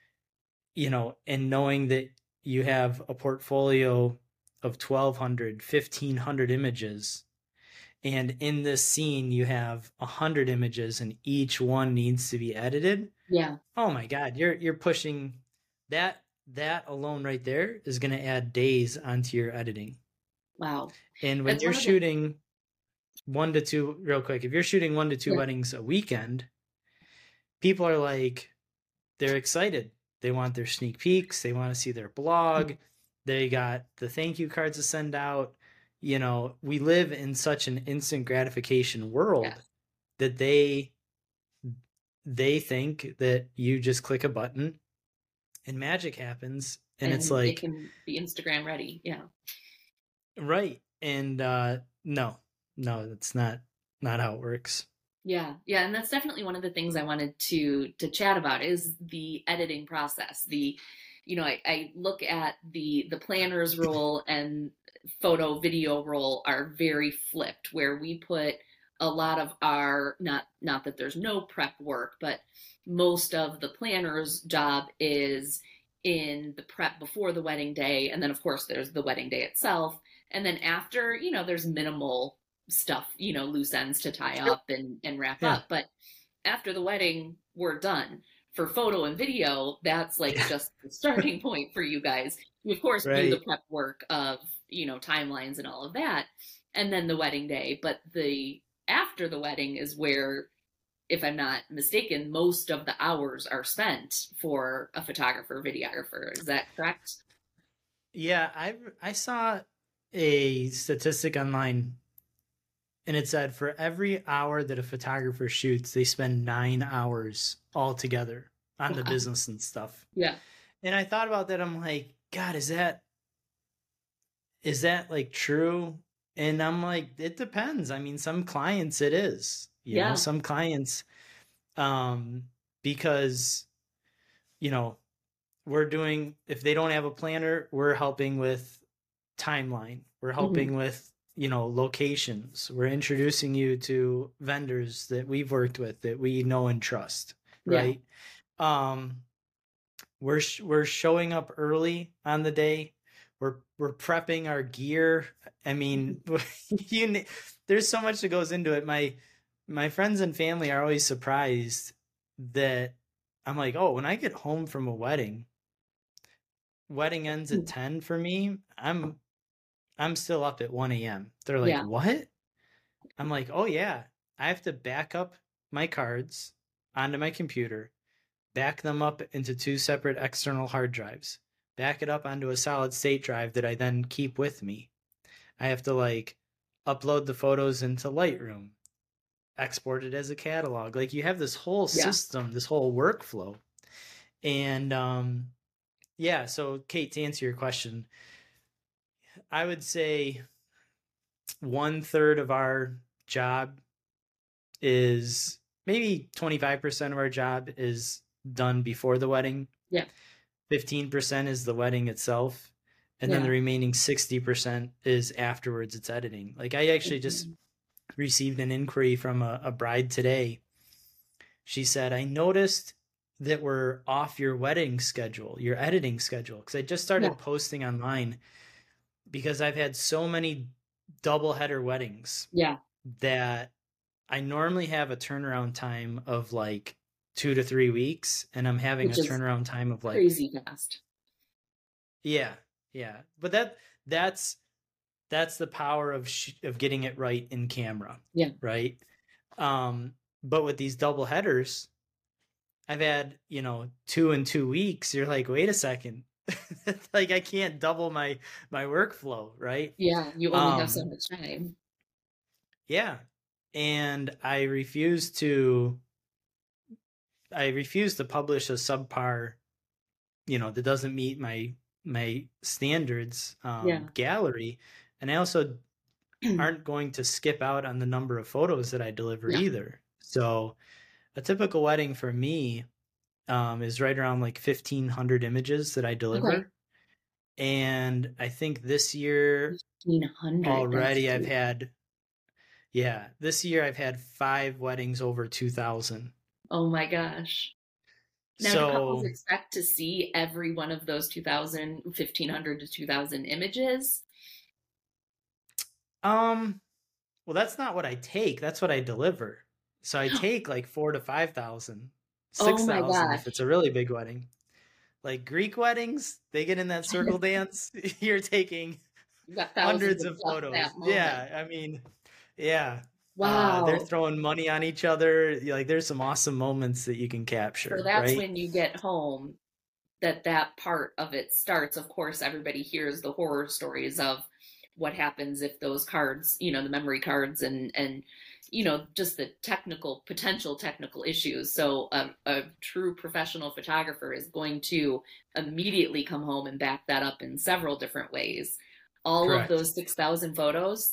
[SPEAKER 2] and knowing that you have a portfolio of 1,200, 1,500 images, and in this scene you have 100 images and each one needs to be edited.
[SPEAKER 1] Yeah.
[SPEAKER 2] Oh my God, you're pushing that. That alone right there is going to add days onto your editing.
[SPEAKER 1] Wow.
[SPEAKER 2] And when
[SPEAKER 1] That's
[SPEAKER 2] you're
[SPEAKER 1] one of the,
[SPEAKER 2] shooting one to two, real quick, if you're shooting 1 to 2
[SPEAKER 1] yeah.
[SPEAKER 2] weddings a weekend, people are like, they're excited. They want their sneak peeks. They want to see their blog. They got the thank you cards to send out. We live in such an instant gratification
[SPEAKER 1] Yeah.
[SPEAKER 2] world that they think that you just click a button and magic happens. And it's
[SPEAKER 1] And it
[SPEAKER 2] like,
[SPEAKER 1] can be Instagram ready. Yeah.
[SPEAKER 2] right. And no, that's not how it works.
[SPEAKER 1] Yeah, yeah, and that's definitely one of the things I wanted to chat about is the editing process. I look at the planner's role and photo video role are very flipped, where we put a lot of our not that there's no prep work, but most of the planner's job is in the prep before the wedding day, and then of course there's the wedding day itself, and then after, there's minimal stuff, loose ends to tie
[SPEAKER 2] Sure.
[SPEAKER 1] up and wrap
[SPEAKER 2] Yeah.
[SPEAKER 1] up. But after the wedding, we're done. For photo and video, that's like
[SPEAKER 2] Yeah.
[SPEAKER 1] just the starting point for you guys. You, of course, do the
[SPEAKER 2] Right.
[SPEAKER 1] prep work of, timelines and all of that, and then the wedding day. But the after the wedding is where, if I'm not mistaken, most of the hours are spent for a photographer, videographer. Is that correct?
[SPEAKER 2] Yeah. I saw a statistic online, and it said for every hour that a photographer shoots, they spend 9 hours altogether on the
[SPEAKER 1] Wow.
[SPEAKER 2] business and stuff.
[SPEAKER 1] Yeah.
[SPEAKER 2] And I thought about that. I'm like, God, is that like true? And I'm like, it depends. I mean, some clients it is,
[SPEAKER 1] Yeah.
[SPEAKER 2] some clients, um, because, you know, if they don't have a planner, we're helping with timeline. We're
[SPEAKER 1] Hmm.
[SPEAKER 2] helping with, locations. We're introducing you to vendors that we've worked with that we know and trust,
[SPEAKER 1] Yeah.
[SPEAKER 2] right? Um, we're showing up early on the day. We're prepping our gear. I mean, there's so much that goes into it. My friends and family are always surprised that I'm like, oh, when I get home from a wedding ends at 10 for me. I'm still up at 1 a.m. They're like,
[SPEAKER 1] Yeah.
[SPEAKER 2] what? I'm like, oh yeah. I have to back up my cards onto my computer, back them up into two separate external hard drives, back it up onto a solid state drive that I then keep with me. I have to like upload the photos into Lightroom, export it as a catalog. Like you have this whole
[SPEAKER 1] Yeah.
[SPEAKER 2] system, this whole workflow. And yeah, so Kate, to answer your question, I would say 1/3 of our job is maybe 25% of our job is done before the wedding.
[SPEAKER 1] Yeah.
[SPEAKER 2] 15% is the wedding itself. And then the
[SPEAKER 1] Yeah.
[SPEAKER 2] remaining 60% is afterwards, it's editing. Like I actually just
[SPEAKER 1] Mhm.
[SPEAKER 2] received an inquiry from a bride today. She said, I noticed that we're off your wedding schedule, your editing schedule. Because I just
[SPEAKER 1] Yeah.
[SPEAKER 2] started posting online because I've had so many double header weddings
[SPEAKER 1] Yeah.
[SPEAKER 2] that I normally have a turnaround time of like 2 to 3 weeks, and I'm having a
[SPEAKER 1] Which is
[SPEAKER 2] turnaround time of like,
[SPEAKER 1] crazy fast.
[SPEAKER 2] yeah, yeah. But that's that's the power of getting it right in camera,
[SPEAKER 1] Yeah.
[SPEAKER 2] right? But with these double headers, I've had 2 in 2 weeks. You're like, wait a second, like I can't double my workflow, right?
[SPEAKER 1] Yeah. You only have so
[SPEAKER 2] Um,
[SPEAKER 1] much time.
[SPEAKER 2] yeah, and I refuse to publish a subpar, that doesn't meet my standards
[SPEAKER 1] Yeah.
[SPEAKER 2] gallery, and I also aren't going to skip out on the number of photos that I deliver
[SPEAKER 1] Yeah.
[SPEAKER 2] either. So a typical wedding for me is right around like 1,500 images that I
[SPEAKER 1] Okay.
[SPEAKER 2] deliver. And I think this year
[SPEAKER 1] 1,500. That's
[SPEAKER 2] already
[SPEAKER 1] huge.
[SPEAKER 2] this year I've had 5 weddings over 2,000.
[SPEAKER 1] Oh my gosh. Now, do couples
[SPEAKER 2] So,
[SPEAKER 1] expect to see every one of those 1,500 to 2,000 images?
[SPEAKER 2] um, well, that's not what I take. That's what I deliver. So I take like 4 to 5,000,
[SPEAKER 1] Oh
[SPEAKER 2] six
[SPEAKER 1] my
[SPEAKER 2] thousand if it's a
[SPEAKER 1] gosh.
[SPEAKER 2] really big wedding. Like Greek weddings, they get in that circle dance. You're taking
[SPEAKER 1] You've got thousands
[SPEAKER 2] hundreds
[SPEAKER 1] of
[SPEAKER 2] of
[SPEAKER 1] just
[SPEAKER 2] photos.
[SPEAKER 1] that moment.
[SPEAKER 2] Yeah, I mean, yeah. They're
[SPEAKER 1] Wow.
[SPEAKER 2] throwing money on each other. Like there's some awesome moments that you can
[SPEAKER 1] So
[SPEAKER 2] capture,
[SPEAKER 1] that's
[SPEAKER 2] right?
[SPEAKER 1] when you get home that part of it starts. Of course, everybody hears the horror stories of what happens if those cards, the memory cards and just the potential technical issues. So a true professional photographer is going to immediately come home and back that up in several different ways. All of
[SPEAKER 2] Correct.
[SPEAKER 1] those 6,000 photos,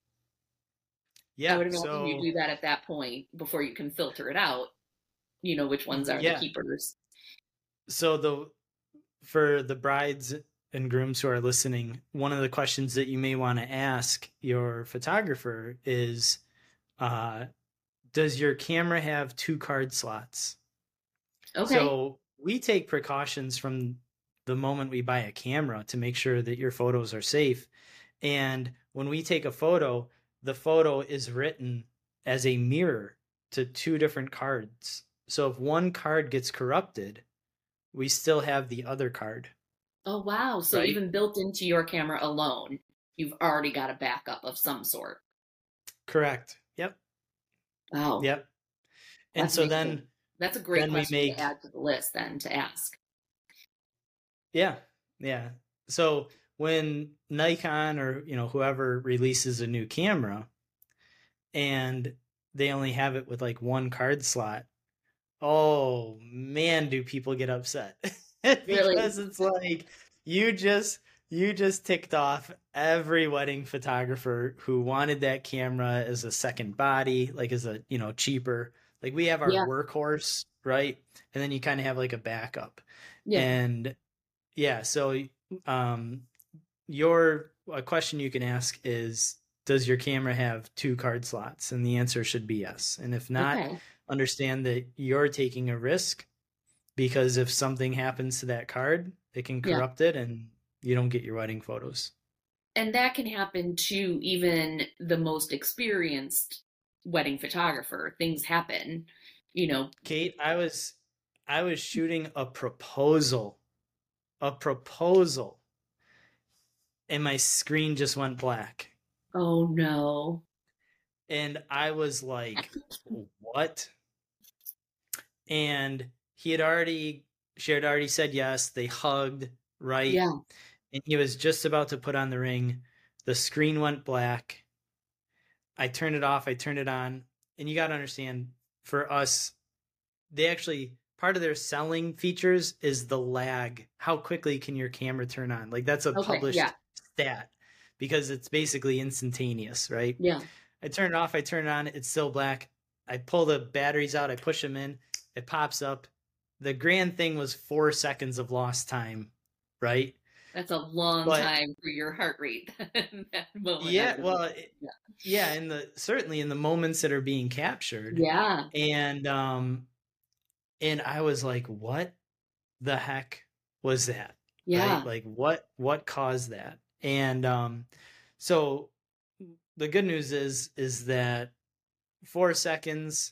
[SPEAKER 1] I
[SPEAKER 2] Yeah.
[SPEAKER 1] would imagine you
[SPEAKER 2] So
[SPEAKER 1] do that at that point before you can filter it out, which ones are the
[SPEAKER 2] yeah.
[SPEAKER 1] keepers.
[SPEAKER 2] So for the brides and grooms who are listening, one of the questions that you may want to ask your photographer is, uh, does your camera have 2 card slots?
[SPEAKER 1] Okay.
[SPEAKER 2] So we take precautions from the moment we buy a camera to make sure that your photos are safe. And when we take a photo, the photo is written as a mirror to 2 different cards. So if one card gets corrupted, we still have the other card,
[SPEAKER 1] Oh, wow. So
[SPEAKER 2] right?
[SPEAKER 1] even built into your camera alone, you've already got a backup of some sort.
[SPEAKER 2] Correct. Yep.
[SPEAKER 1] Wow.
[SPEAKER 2] Yep. And
[SPEAKER 1] That's
[SPEAKER 2] so
[SPEAKER 1] amazing.
[SPEAKER 2] then
[SPEAKER 1] That's a great
[SPEAKER 2] then we
[SPEAKER 1] question to
[SPEAKER 2] make
[SPEAKER 1] add to the list then to ask.
[SPEAKER 2] yeah. Yeah. So when Nikon or whoever releases a new camera and they only have it with like 1 card slot, oh man, do people get upset.
[SPEAKER 1] Really?
[SPEAKER 2] Because it's like you just you just ticked off every wedding photographer who wanted that camera as a second body, like as a, cheaper. Like we have our
[SPEAKER 1] Yeah.
[SPEAKER 2] workhorse, right? And then you kind of have like a backup.
[SPEAKER 1] Yeah.
[SPEAKER 2] And yeah, so um your a question you can ask is, does your camera have 2 card slots? And the answer should be yes. And if not,
[SPEAKER 1] Okay.
[SPEAKER 2] understand that you're taking a risk, because if something happens to that card, it can
[SPEAKER 1] Yeah.
[SPEAKER 2] corrupt it and you don't get your wedding photos.
[SPEAKER 1] And that can happen to even the most experienced wedding photographer. Things happen, you know.
[SPEAKER 2] Kate, I was shooting a proposal, and my screen just went black.
[SPEAKER 1] Oh no.
[SPEAKER 2] And I was like, what? And she had already said yes. They hugged, right?
[SPEAKER 1] Yeah.
[SPEAKER 2] And he was just about to put on the ring. The screen went black. I turned it off. I turned it on. And you got to understand, for us, they actually, part of their selling features is the lag. How quickly can your camera turn on? Like, that's a
[SPEAKER 1] Okay.
[SPEAKER 2] published
[SPEAKER 1] Yeah.
[SPEAKER 2] stat because it's basically instantaneous, right?
[SPEAKER 1] Yeah.
[SPEAKER 2] I turn it off. I turn it on. It's still black. I pull the batteries out. I push them in. It pops up. The grand thing was 4 seconds of lost time, right?
[SPEAKER 1] That's a long
[SPEAKER 2] But
[SPEAKER 1] time for your heart rate. That moment.
[SPEAKER 2] yeah,
[SPEAKER 1] Yeah.
[SPEAKER 2] yeah, certainly in the moments that are being captured,
[SPEAKER 1] Yeah.
[SPEAKER 2] and I was like, what the heck was that?
[SPEAKER 1] Yeah.
[SPEAKER 2] Right? Like what caused that? And so the good news is that 4 seconds,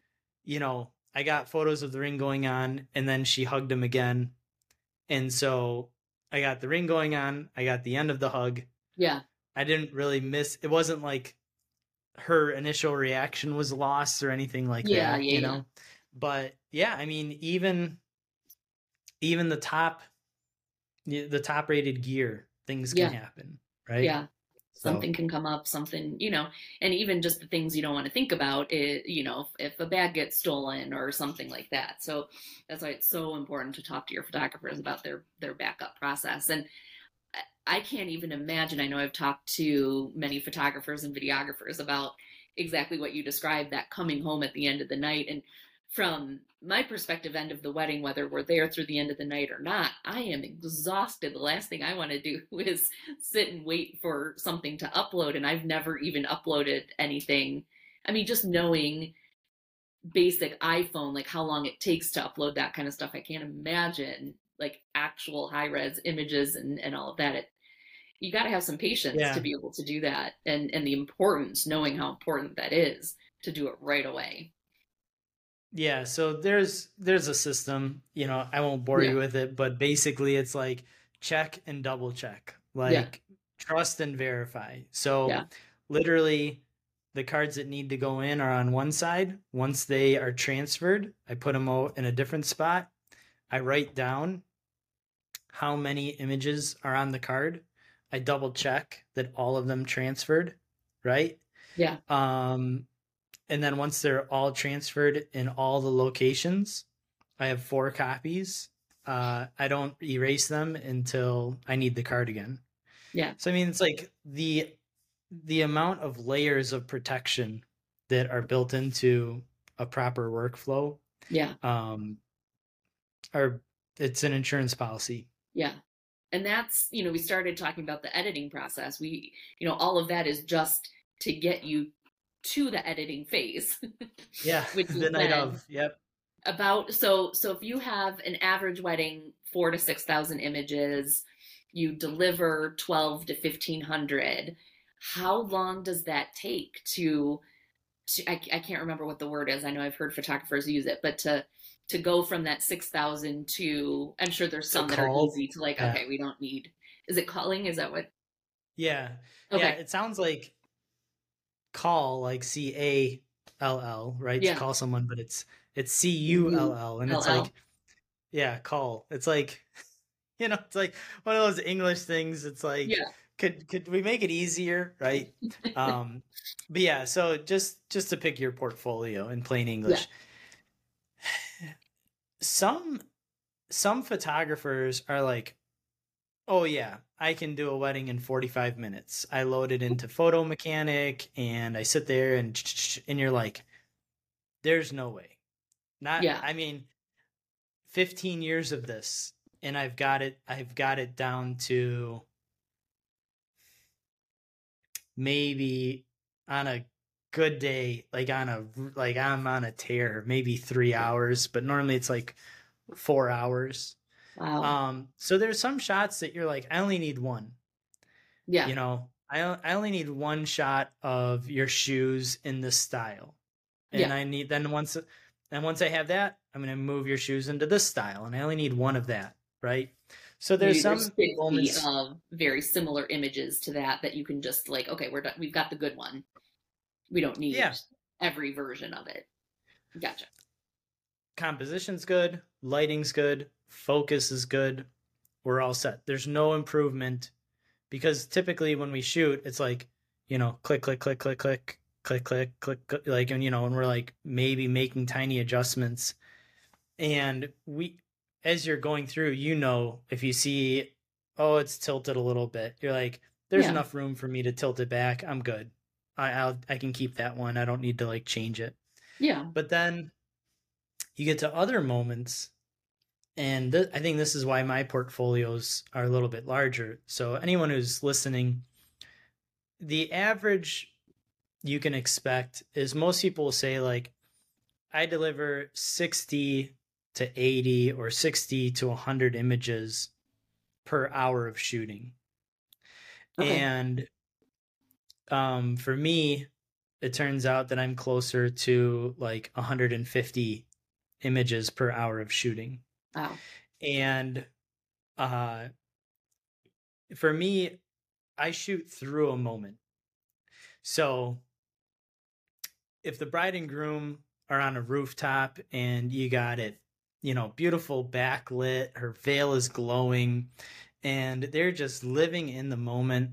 [SPEAKER 2] I got photos of the ring going on, and then she hugged him again. And so I got the ring going on. I got the end of the hug.
[SPEAKER 1] Yeah.
[SPEAKER 2] I didn't really miss. It wasn't like her initial reaction was lost or anything like
[SPEAKER 1] Yeah.
[SPEAKER 2] that,
[SPEAKER 1] Yeah.
[SPEAKER 2] But yeah, I mean, even the top rated gear, things can happen, right?
[SPEAKER 1] Yeah. Something can come up, something, and even just the things you don't want to think about, if a bag gets stolen or something like that. So that's why it's so important to talk to your photographers about their backup process. And I can't even imagine. I know I've talked to many photographers and videographers about exactly what you described, that coming home at the end of the night. And from my perspective, end of the wedding, whether we're there through the end of the night or not, I am exhausted. The last thing I want to do is sit and wait for something to upload. And I've never even uploaded anything. I mean, just knowing basic iPhone, like how long it takes to upload that kind of stuff, I can't imagine like actual high res images and all of that. You got to have some patience to be able to do that, and the importance, knowing how important that is, to do it right away.
[SPEAKER 2] Yeah, so there's a system, I won't bore you with it, but basically it's like check and double check, like trust and verify. So literally the cards that need to go in are on one side. Once they are transferred, I put them in a different spot. I write down how many images are on the card. I double check that all of them transferred, right?
[SPEAKER 1] Yeah.
[SPEAKER 2] And then once they're all transferred in all the locations, I have 4 copies. I don't erase them until I need the card again.
[SPEAKER 1] Yeah.
[SPEAKER 2] So I mean, it's like the amount of layers of protection that are built into a proper workflow.
[SPEAKER 1] Yeah.
[SPEAKER 2] It's an insurance policy.
[SPEAKER 1] Yeah. And that's, we started talking about the editing process. All of that is just to get you to the editing phase.
[SPEAKER 2] Yeah.
[SPEAKER 1] Which
[SPEAKER 2] the night of. Yep.
[SPEAKER 1] So if you have an average wedding, 4,000 to 6,000 images, you deliver 12 to 1,500. How long does that take to I can't remember what the word is. I know I've heard photographers use it, but to go from that 6,000 to, I'm sure there's some that are easy to like, okay, we don't need, is it calling? Is that what?
[SPEAKER 2] Yeah.
[SPEAKER 1] Okay.
[SPEAKER 2] Yeah. It sounds like call, like CALL, right?
[SPEAKER 1] Yeah.
[SPEAKER 2] To call someone, but it's CULL. And it's like, yeah, call. It's like, it's like one of those English things. It's like, could we make it easier? Right. But yeah, so just to pick your portfolio in plain English. Some photographers are like, oh yeah, I can do a wedding in 45 minutes. I load it into Photo Mechanic and I sit there and you're like, there's no way. I mean, 15 years of this and I've got it down to maybe on a good day, like I'm on a tear, maybe 3 hours, but normally it's like 4 hours.
[SPEAKER 1] Wow.
[SPEAKER 2] So there's some shots that you're like, I only need one.
[SPEAKER 1] Yeah.
[SPEAKER 2] I only need one shot of your shoes in this style. And I need, once I have that, I'm going to move your shoes into this style. And I only need one of that. Right. So there's some moments
[SPEAKER 1] of very similar images to that you can just like, okay, we're done. We've got the good one. We don't need
[SPEAKER 2] Yeah.
[SPEAKER 1] every version of it. Gotcha.
[SPEAKER 2] Composition's good, lighting's good, focus is good. We're all set. There's no improvement because typically when we shoot, it's like, click, click, click, click, click, click, click, click, click, like, and we're like maybe making tiny adjustments. And as you're going through, if you see, oh, it's tilted a little bit, you're like, there's
[SPEAKER 1] Yeah.
[SPEAKER 2] enough room for me to tilt it back. I'm good. I can keep that one. I don't need to like change it.
[SPEAKER 1] Yeah.
[SPEAKER 2] But then you get to other moments, and I think this is why my portfolios are a little bit larger. So anyone who's listening, the average you can expect is most people will say like, I deliver 60 to 80 or 60 to 100 images per hour of shooting.
[SPEAKER 1] Okay.
[SPEAKER 2] And for me, it turns out that I'm closer to like 150 images per hour of shooting.
[SPEAKER 1] Wow.
[SPEAKER 2] And for me, I shoot through a moment. So if the bride and groom are on a rooftop and you got it, beautiful backlit, her veil is glowing, and they're just living in the moment.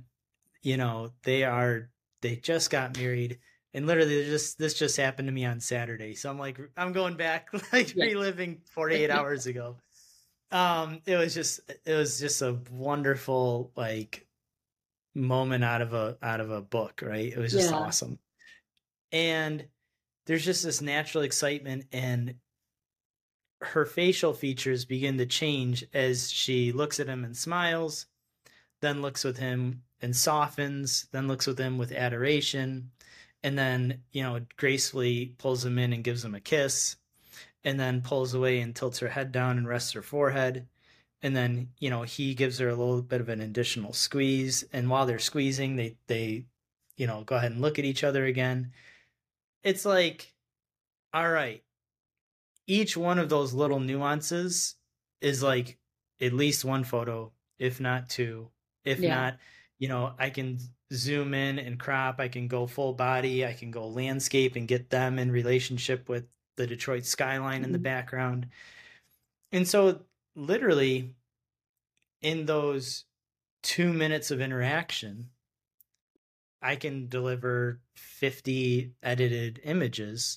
[SPEAKER 2] They just got married, and literally this just happened to me on Saturday. So I'm going back, like reliving 48 hours ago. It was just a wonderful like moment out of a book, right? It was just awesome. And there's just this natural excitement, and her facial features begin to change as she looks at him and smiles, then looks with him and softens, then looks with him with adoration, and then, gracefully pulls him in and gives him a kiss, and then pulls away and tilts her head down and rests her forehead. And then, he gives her a little bit of an additional squeeze. And while they're squeezing, they go ahead and look at each other again. It's like, all right, each one of those little nuances is like at least one photo, if not two. If not, I can zoom in and crop. I can go full body. I can go landscape and get them in relationship with the Detroit skyline in the background. And so literally in those 2 minutes of interaction, I can deliver 50 edited images.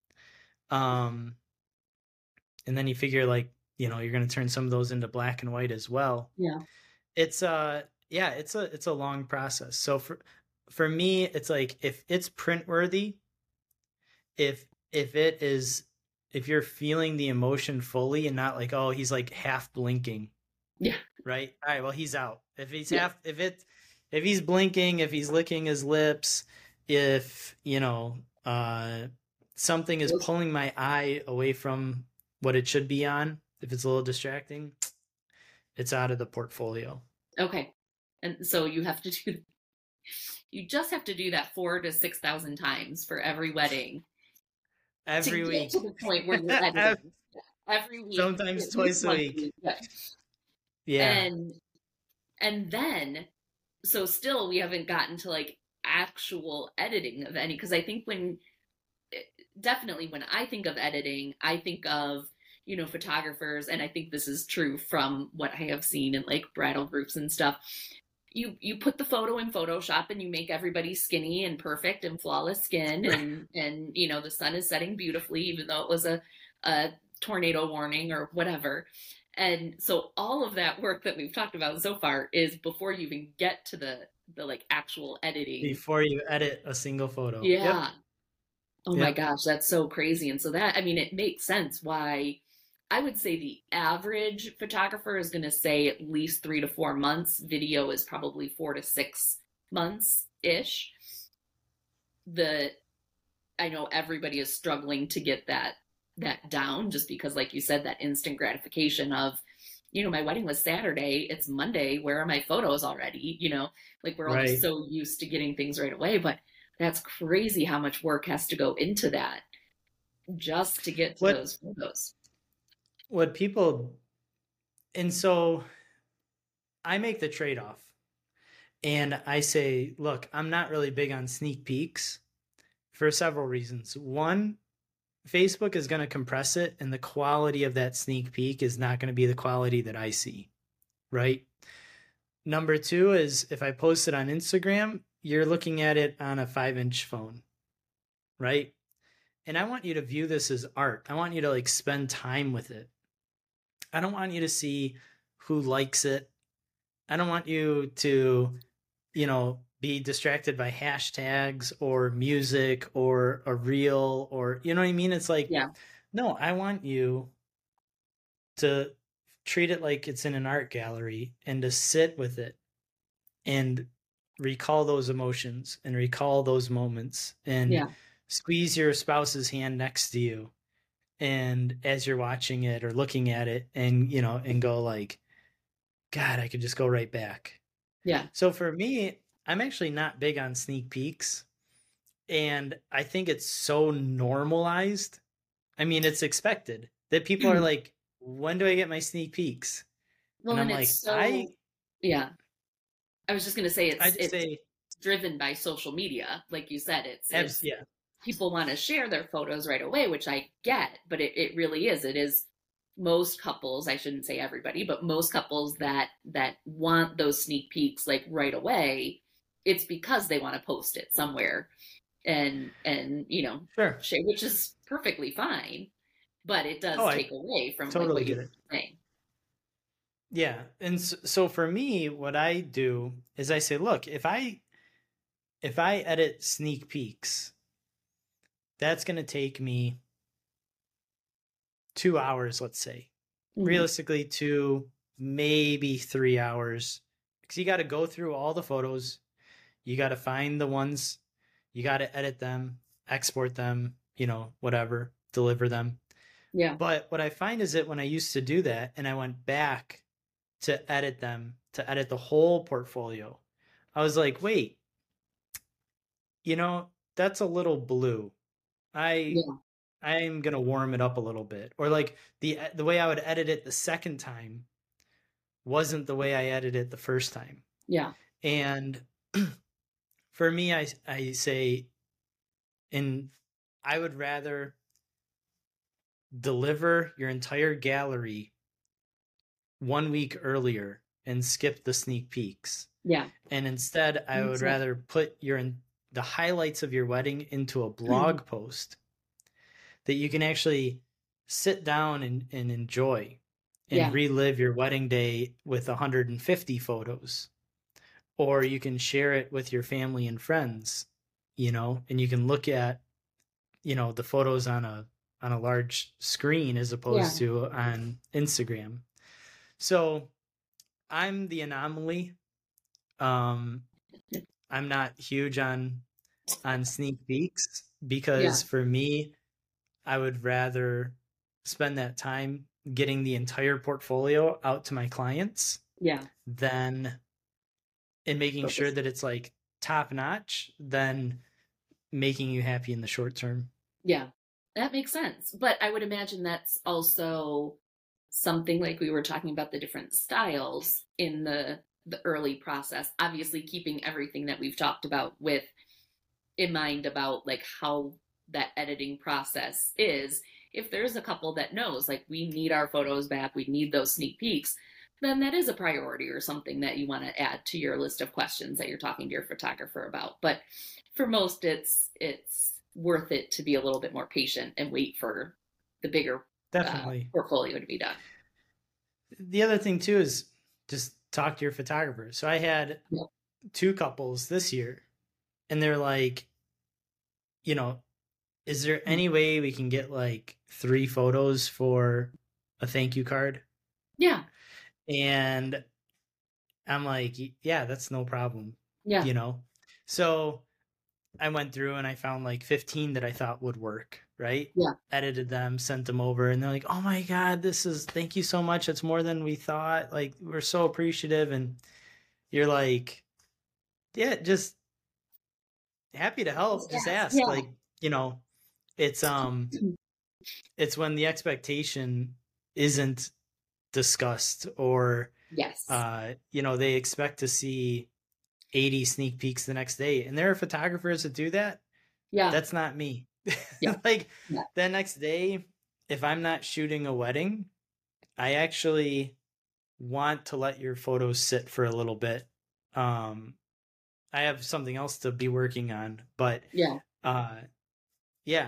[SPEAKER 2] And then you figure like, you're going to turn some of those into black and white as well.
[SPEAKER 1] Yeah.
[SPEAKER 2] It's a long process. So for me, it's like, if it's print worthy, if you're feeling the emotion fully and not like, oh, he's like half blinking.
[SPEAKER 1] Yeah.
[SPEAKER 2] Right. All right. Well, he's out. If he's if he's blinking, if he's licking his lips, if, something is pulling my eye away from what it should be on, if it's a little distracting, it's out of the portfolio.
[SPEAKER 1] Okay. And so you just have to do that 4,000 to 6,000 times for every wedding.
[SPEAKER 2] Every week.
[SPEAKER 1] To the point where you're editing. Every week.
[SPEAKER 2] Sometimes twice a week. Yeah.
[SPEAKER 1] And then, so still we haven't gotten to like actual editing of any, because I think definitely when I think of editing, I think of, photographers, and I think this is true from what I have seen in like bridal groups and stuff. You put the photo in Photoshop and you make everybody skinny and perfect and flawless skin, and the sun is setting beautifully, even though it was a tornado warning or whatever. And so all of that work that we've talked about so far is before you even get to the like actual editing.
[SPEAKER 2] Before you edit a single photo.
[SPEAKER 1] Yeah. Yep. Oh my gosh, that's so crazy. And so that, it makes sense why I would say the average photographer is going to say at least 3 to 4 months. Video is probably 4 to 6 months-ish. I know everybody is struggling to get that down, just because, like you said, that instant gratification of, my wedding was Saturday, it's Monday, where are my photos already? Like we're all just so used to getting things right away, but that's crazy how much work has to go into that just to get to those photos.
[SPEAKER 2] And so I make the trade-off and I say, look, I'm not really big on sneak peeks. for several reasons. One, Facebook is going to compress it, and the quality of that sneak peek is not going to be the quality that I see, right? Number two is if I post it on Instagram, you're looking at it on a 5-inch phone, right? And I want you to view this as art. I want you to like spend time with it. I don't want you to see who likes it. I don't want you to, be distracted by hashtags or music or a reel or, you know what I mean? It's like,
[SPEAKER 1] Yeah.
[SPEAKER 2] no, I want you to treat it like it's in an art gallery and to sit with it and recall those emotions and recall those moments and
[SPEAKER 1] Yeah.
[SPEAKER 2] squeeze your spouse's hand next to you. And as you're watching it or looking at it and, and go like, God, I could just go right back.
[SPEAKER 1] Yeah.
[SPEAKER 2] So for me, I'm actually not big on sneak peeks. And I think it's so normalized. I mean, it's expected that people are like, when do I get my sneak peeks?
[SPEAKER 1] Well,
[SPEAKER 2] and I'm
[SPEAKER 1] like, yeah. I was just going to say it's driven by social media. Like you said, it's
[SPEAKER 2] yeah.
[SPEAKER 1] People want to share their photos right away, which I get, but it really is. It is most couples, I shouldn't say everybody, but most couples that want those sneak peeks like right away, it's because they want to post it somewhere and
[SPEAKER 2] sure.
[SPEAKER 1] share, which is perfectly fine, but it does take away from
[SPEAKER 2] totally
[SPEAKER 1] like what
[SPEAKER 2] get
[SPEAKER 1] you're
[SPEAKER 2] it.
[SPEAKER 1] saying.
[SPEAKER 2] Yeah. And so for me, what I do is I say, look, if I edit sneak peeks, that's going to take me 2 hours, let's say. Mm-hmm. Realistically, 2, maybe 3 hours. Because you got to go through all the photos. You got to find the ones. You got to edit them, export them, whatever, deliver them.
[SPEAKER 1] Yeah.
[SPEAKER 2] But what I find is that when I used to do that and I went back to edit them, to edit the whole portfolio, I was like, wait, that's a little blue. I'm going to warm it up a little bit. Or like the way I would edit it the second time wasn't the way I edited it the first time.
[SPEAKER 1] Yeah.
[SPEAKER 2] And for me, I say, and I would rather deliver your entire gallery 1 week earlier and skip the sneak peeks.
[SPEAKER 1] Yeah.
[SPEAKER 2] And instead, I would rather put the highlights of your wedding into a blog post that you can actually sit down and enjoy and relive your wedding day with 150 photos. Or you can share it with your family and friends, and you can look at, the photos on a large screen as opposed to on Instagram. So I'm the anomaly. I'm not huge on sneak peeks because for me, I would rather spend that time getting the entire portfolio out to my clients than in making sure that it's like top notch than making you happy in the short term.
[SPEAKER 1] Yeah, that makes sense. But I would imagine that's also something like we were talking about the different styles in the early process, obviously keeping everything that we've talked about with in mind about like how that editing process is. If there's a couple that knows like we need our photos back, we need those sneak peeks, then that is a priority or something that you want to add to your list of questions that you're talking to your photographer about. But for most, it's worth it to be a little bit more patient and wait for the bigger portfolio to be done.
[SPEAKER 2] The other thing too is just talk to your photographer. So I had 2 couples this year and they're like, is there any way we can get like 3 photos for a thank you card?
[SPEAKER 1] Yeah.
[SPEAKER 2] And I'm like, yeah, that's no problem.
[SPEAKER 1] Yeah.
[SPEAKER 2] So I went through and I found like 15 that I thought would work, right?
[SPEAKER 1] Yeah.
[SPEAKER 2] Edited them, sent them over, and they're like, oh my God, thank you so much. It's more than we thought. Like, we're so appreciative. And you're like, yeah, just happy to help. Just ask. Yeah. Like, it's when the expectation isn't discussed or they expect to see 80 sneak peeks the next day. And there are photographers that do that.
[SPEAKER 1] Yeah.
[SPEAKER 2] That's not me.
[SPEAKER 1] Yeah.
[SPEAKER 2] Like
[SPEAKER 1] Yeah.
[SPEAKER 2] the next day, if I'm not shooting a wedding, I actually want to let your photos sit for a little bit. Um, I have something else to be working on, but
[SPEAKER 1] Yeah.
[SPEAKER 2] uh, yeah,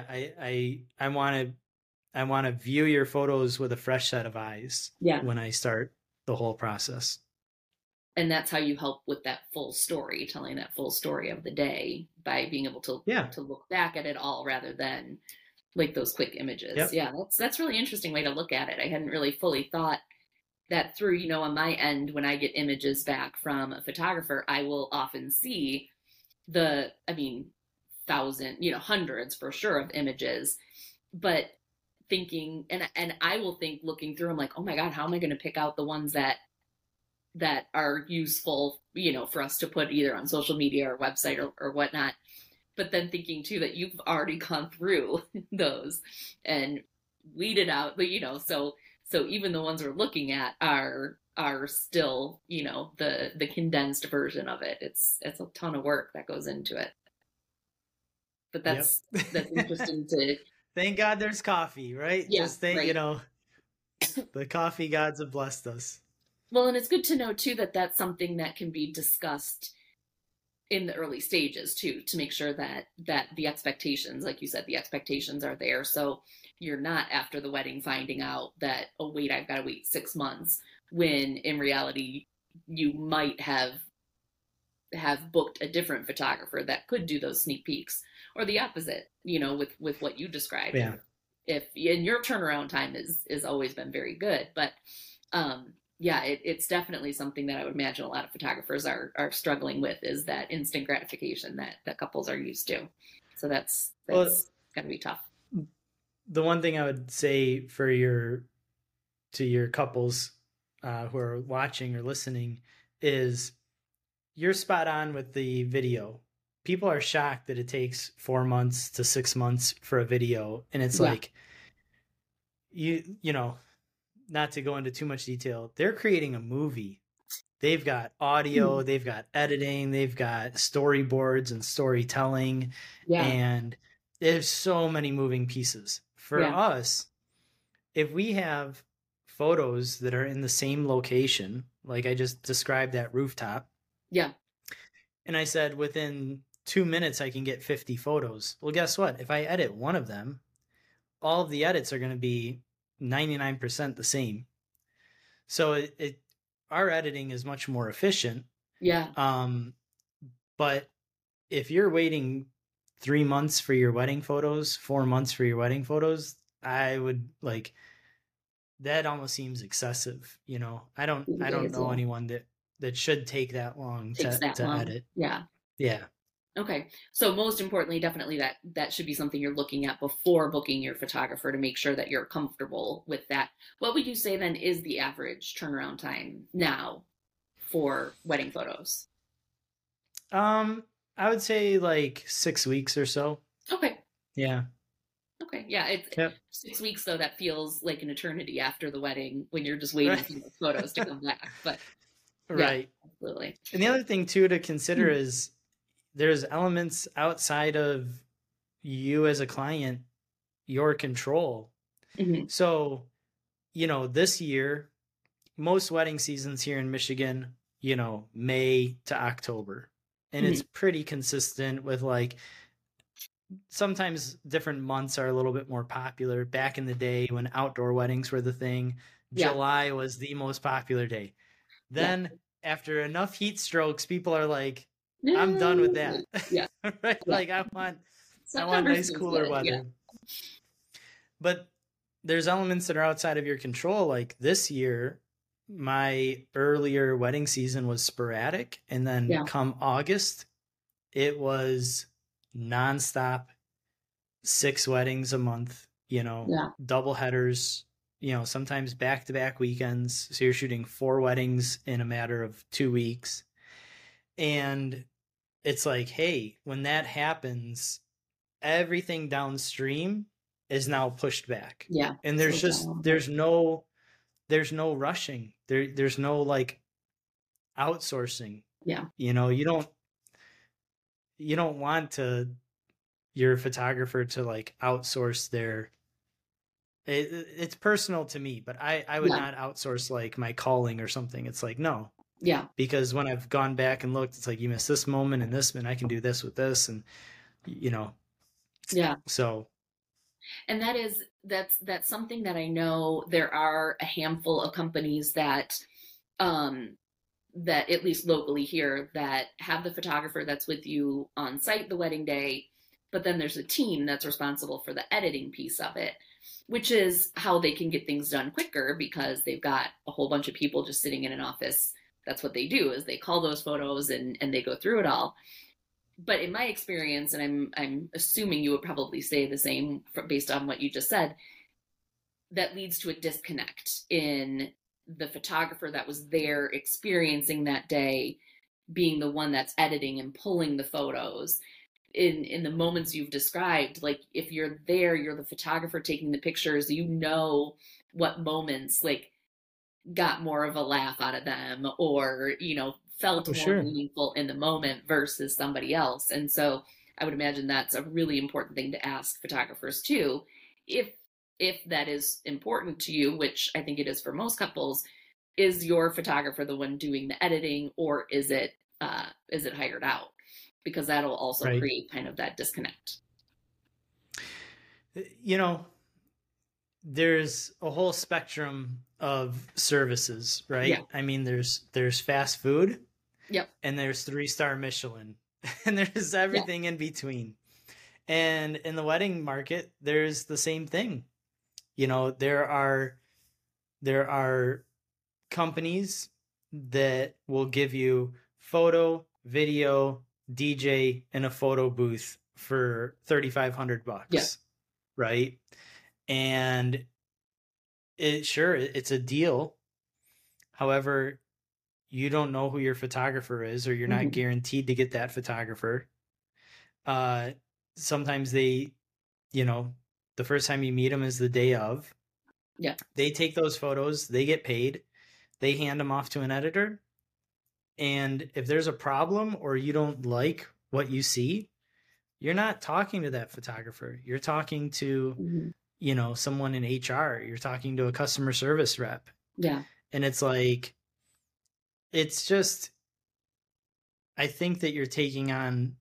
[SPEAKER 2] I want to view your photos with a fresh set of eyes
[SPEAKER 1] Yeah.
[SPEAKER 2] when I start the whole process.
[SPEAKER 1] And that's how you help with that full story, telling that full story of the day by being able
[SPEAKER 2] Yeah.
[SPEAKER 1] to look back at it all rather than like those quick images.
[SPEAKER 2] Yep.
[SPEAKER 1] Yeah, that's really interesting way to look at it. I hadn't really fully thought that through. On my end, when I get images back from a photographer, I will often see I mean, hundreds for sure of images, but thinking, and I will think looking through, I'm like, oh my God, how am I going to pick out the ones that are useful, for us to put either on social media or website or whatnot. But then thinking too that you've already gone through those and weeded out, so even the ones we're looking at are still, the condensed version of it. It's a ton of work that goes into it. But
[SPEAKER 2] Yep.
[SPEAKER 1] that's interesting to.
[SPEAKER 2] Thank God there's coffee, right?
[SPEAKER 1] Yeah,
[SPEAKER 2] Just think,
[SPEAKER 1] right.
[SPEAKER 2] the coffee gods have blessed us.
[SPEAKER 1] Well, and it's good to know too that that's something that can be discussed in the early stages too, to make sure that the expectations, like you said, the expectations are there. So you're not after the wedding finding out that, oh wait, I've got to wait 6 months, when in reality you might have booked a different photographer that could do those sneak peeks, or the opposite, with what you described.
[SPEAKER 2] Yeah.
[SPEAKER 1] If and your turnaround time is always been very good, but yeah, it's definitely something that I would imagine a lot of photographers are struggling with, is that instant gratification that couples are used to. So that's
[SPEAKER 2] Well,
[SPEAKER 1] going to be tough.
[SPEAKER 2] the one thing I would say to your couples who are watching or listening is you're spot on with the video. People are shocked that it takes 4 months to 6 months for a video, and it's like not to go into too much detail, they're creating a movie. They've got audio, they've got editing, they've got storyboards and storytelling, and there's so many moving pieces. For us, if we have photos that are in the same location, like I just described that rooftop.
[SPEAKER 1] Yeah.
[SPEAKER 2] And I said within 2 minutes I can get 50 photos. Well, guess what? If I edit one of them, all of the edits are going to be 99% the same. So our editing is much more efficient.
[SPEAKER 1] Yeah.
[SPEAKER 2] But if you're waiting 3 months for your wedding photos, 4 months for your wedding photos, I would that almost seems excessive. I don't know anyone that should take that long to edit.
[SPEAKER 1] Yeah.
[SPEAKER 2] Yeah.
[SPEAKER 1] Okay. So most importantly, definitely that should be something you're looking at before booking your photographer, to make sure that you're comfortable with that. What would you say then is the average turnaround time now for wedding photos?
[SPEAKER 2] I would say like 6 weeks or so.
[SPEAKER 1] Okay.
[SPEAKER 2] Yeah.
[SPEAKER 1] Okay. Yeah. It's 6 weeks though. That feels like an eternity after the wedding, when you're just waiting for those photos to come back. But
[SPEAKER 2] right.
[SPEAKER 1] Yeah, absolutely.
[SPEAKER 2] And the other thing too to consider is there's elements outside of you as a client, your control.
[SPEAKER 1] Mm-hmm.
[SPEAKER 2] So, this year, most wedding seasons here in Michigan, May to October. And it's pretty consistent with sometimes different months are a little bit more popular. Back in the day when outdoor weddings were the thing, July was the most popular day. Then after enough heat strokes, people are like, I'm done with that.
[SPEAKER 1] Yeah.
[SPEAKER 2] Right?
[SPEAKER 1] Yeah.
[SPEAKER 2] I want nice cooler weather.
[SPEAKER 1] Yeah.
[SPEAKER 2] But there's elements that are outside of your control. Like this year, my earlier wedding season was sporadic. And then come August, it was nonstop, 6 weddings a month, double headers, sometimes back-to-back weekends. So you're shooting 4 weddings in a matter of 2 weeks. And it's like, hey, when that happens, everything downstream is now pushed back.
[SPEAKER 1] Yeah.
[SPEAKER 2] And there's there's no rushing. There's no outsourcing.
[SPEAKER 1] Yeah.
[SPEAKER 2] You don't want to your photographer to like outsource it's personal to me, but I would
[SPEAKER 1] Yeah.
[SPEAKER 2] not outsource like my calling or something. It's like, no,
[SPEAKER 1] Yeah.
[SPEAKER 2] because when I've gone back and looked, it's like you missed this moment and this, and I can do this with this. And, you know,
[SPEAKER 1] Yeah.
[SPEAKER 2] so.
[SPEAKER 1] And that's something that I know there are a handful of companies that that at least locally here that have the photographer that's with you on site the wedding day, but then there's a team that's responsible for the editing piece of it, which is how they can get things done quicker because they've got a whole bunch of people just sitting in an office. That's what they do is they call those photos and they go through it all. But in my experience, and I'm assuming you would probably say the same based on what you just said, that leads to a disconnect in the photographer that was there experiencing that day being the one that's editing and pulling the photos in the moments you've described. Like if you're there, you're the photographer taking the pictures, you know what moments like got more of a laugh out of them or felt
[SPEAKER 2] Oh,
[SPEAKER 1] more
[SPEAKER 2] sure.
[SPEAKER 1] meaningful in the moment versus somebody else. And so I would imagine that's a really important thing to ask photographers too, if that is important to you, which I think it is for most couples. Is your photographer the one doing the editing, or is it hired out? Because that'll also
[SPEAKER 2] Right.
[SPEAKER 1] create kind of that disconnect.
[SPEAKER 2] You know, there's a whole spectrum of services, right?
[SPEAKER 1] Yeah.
[SPEAKER 2] I mean, there's fast food.
[SPEAKER 1] Yep.
[SPEAKER 2] And there's 3-star Michelin, and there's everything in between. And in the wedding market, there's the same thing. There are companies that will give you photo, video, DJ, and a photo booth for $3,500.
[SPEAKER 1] Yeah.
[SPEAKER 2] Right? And it's a deal. However, you don't know who your photographer is, or you're not guaranteed to get that photographer. Sometimes they, the first time you meet them is the day of.
[SPEAKER 1] Yeah.
[SPEAKER 2] They take those photos, they get paid, they hand them off to an editor. And if there's a problem or you don't like what you see, you're not talking to that photographer. You're talking to, someone in HR. You're talking to a customer service rep.
[SPEAKER 1] Yeah.
[SPEAKER 2] And it's like, it's just, I think that you're taking on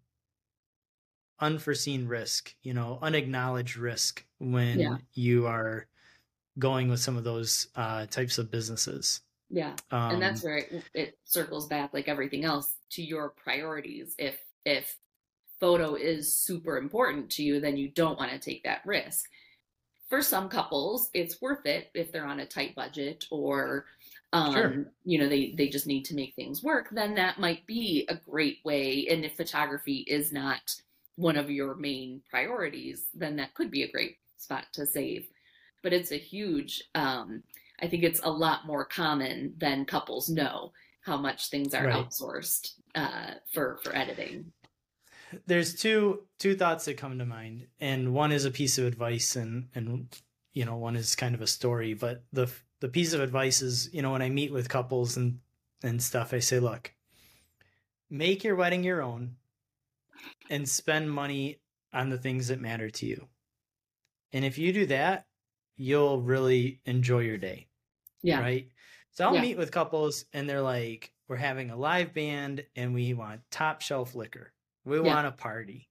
[SPEAKER 2] unforeseen risk, unacknowledged risk when you are going with some of those types of businesses.
[SPEAKER 1] Yeah. And that's where it circles back, like everything else, to your priorities. If photo is super important to you, then you don't want to take that risk. For some couples, it's worth it if they're on a tight budget or
[SPEAKER 2] Sure.
[SPEAKER 1] They just need to make things work, then that might be a great way. And if photography is not one of your main priorities, then that could be a great spot to save. But it's a huge, I think it's a lot more common than couples know how much things are outsourced for editing.
[SPEAKER 2] There's two thoughts that come to mind, and one is a piece of advice, and one is kind of a story. But the piece of advice is, when I meet with couples and stuff, I say, look, make your wedding your own and spend money on the things that matter to you. And if you do that, you'll really enjoy your day.
[SPEAKER 1] Yeah.
[SPEAKER 2] Right. So I'll meet with couples and they're like, we're having a live band and we want top shelf liquor. We want a party.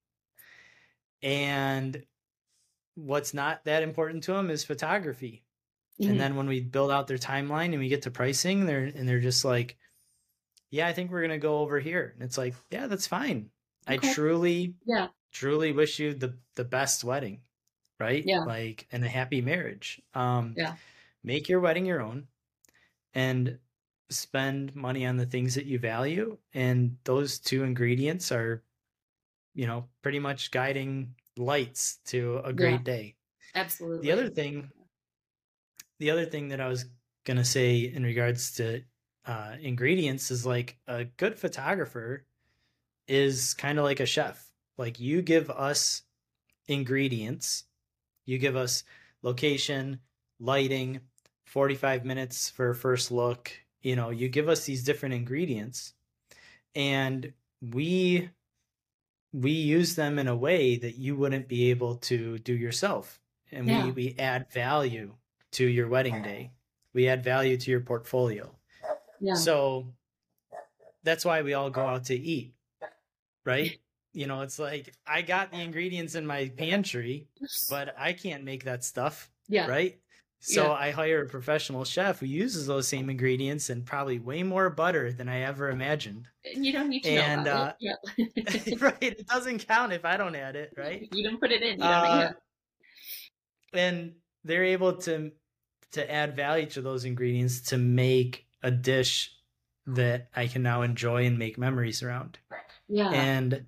[SPEAKER 2] And what's not that important to them is photography. And then when we build out their timeline and we get to pricing, they're just like, yeah, I think we're going to go over here. And it's like, yeah, that's fine. Okay. I truly wish you the best wedding, right?
[SPEAKER 1] Yeah.
[SPEAKER 2] Like, and a happy marriage. Make your wedding your own and spend money on the things that you value. And those two ingredients are, pretty much guiding lights to a great day.
[SPEAKER 1] Absolutely.
[SPEAKER 2] The other thing that I was going to say in regards to ingredients is like a good photographer is kind of like a chef. Like you give us ingredients, you give us location, lighting, 45 minutes for a first look, you give us these different ingredients and we we use them in a way that you wouldn't be able to do yourself. And
[SPEAKER 1] Yeah.
[SPEAKER 2] we add value to your wedding day. We add value to your portfolio.
[SPEAKER 1] Yeah.
[SPEAKER 2] So that's why we all go out to eat, right? You know, it's like I got the ingredients in my pantry, but I can't make that stuff,
[SPEAKER 1] Yeah.
[SPEAKER 2] right? So
[SPEAKER 1] Yeah.
[SPEAKER 2] I hire a professional chef who uses those same ingredients and probably way more butter than I ever imagined.
[SPEAKER 1] And you don't need to know
[SPEAKER 2] And
[SPEAKER 1] about it. Yeah.
[SPEAKER 2] right, it doesn't count if I don't add it, right?
[SPEAKER 1] You don't put it in. You don't.
[SPEAKER 2] And they're able to add value to those ingredients to make a dish that I can now enjoy and make memories around.
[SPEAKER 1] Yeah.
[SPEAKER 2] And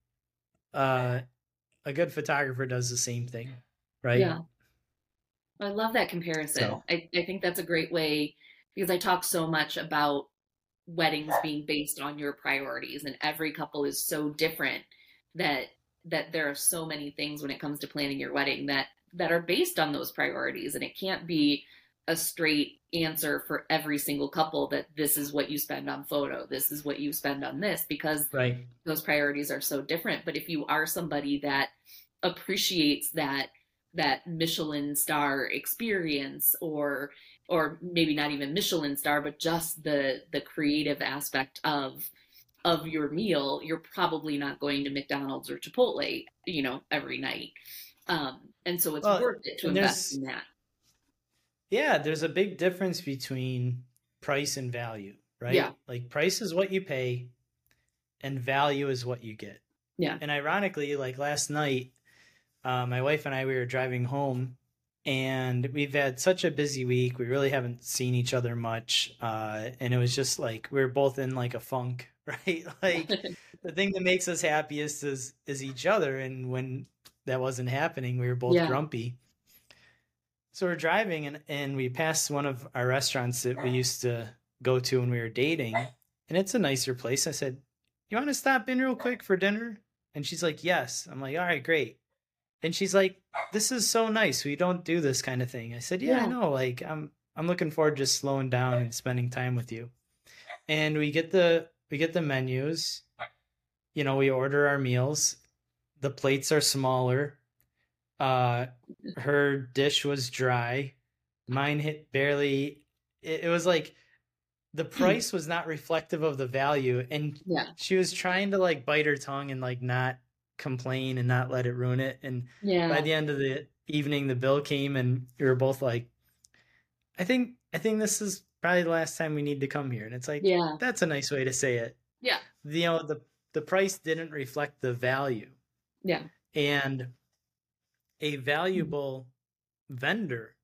[SPEAKER 2] a good photographer does the same thing, right?
[SPEAKER 1] Yeah. I love that comparison.
[SPEAKER 2] So.
[SPEAKER 1] I think that's a great way, because I talk so much about weddings being based on your priorities, and every couple is so different that there are so many things when it comes to planning your wedding that are based on those priorities, and it can't be a straight answer for every single couple that this is what you spend on photo, this is what you spend on this, because
[SPEAKER 2] right.
[SPEAKER 1] those priorities are so different. But if you are somebody that appreciates that Michelin star experience, or maybe not even Michelin star, but just the creative aspect of your meal, you're probably not going to McDonald's or Chipotle, every night. And so it's worth it to invest in that.
[SPEAKER 2] Yeah, there's a big difference between price and value, right?
[SPEAKER 1] Yeah.
[SPEAKER 2] Like price is what you pay and value is what you get.
[SPEAKER 1] Yeah.
[SPEAKER 2] And ironically, like last night, my wife and I, we were driving home, and we've had such a busy week. We really haven't seen each other much. And it was just like, we were both in like a funk, right? Like the thing that makes us happiest is each other. And when that wasn't happening, we were both grumpy. So we're driving and we passed one of our restaurants that we used to go to when we were dating. And it's a nicer place. I said, "You want to stop in real quick for dinner?" And she's like, "Yes." I'm like, "All right, great." And she's like, "This is so nice. We don't do this kind of thing." I said, "Yeah, I know. Like, I'm looking forward to just slowing down and spending time with you." And we get the menus. You know, we order our meals. The plates are smaller. Her dish was dry. Mine hit barely. It was like the price was not reflective of the value. And she was trying to like bite her tongue and like not complain and not let it ruin it. And by the end of the evening, the bill came and we were both like, I think this is probably the last time we need to come here. And it's like, that's a nice way to say it.
[SPEAKER 1] Yeah.
[SPEAKER 2] You know, the price didn't reflect the value.
[SPEAKER 1] Yeah.
[SPEAKER 2] And a valuable vendor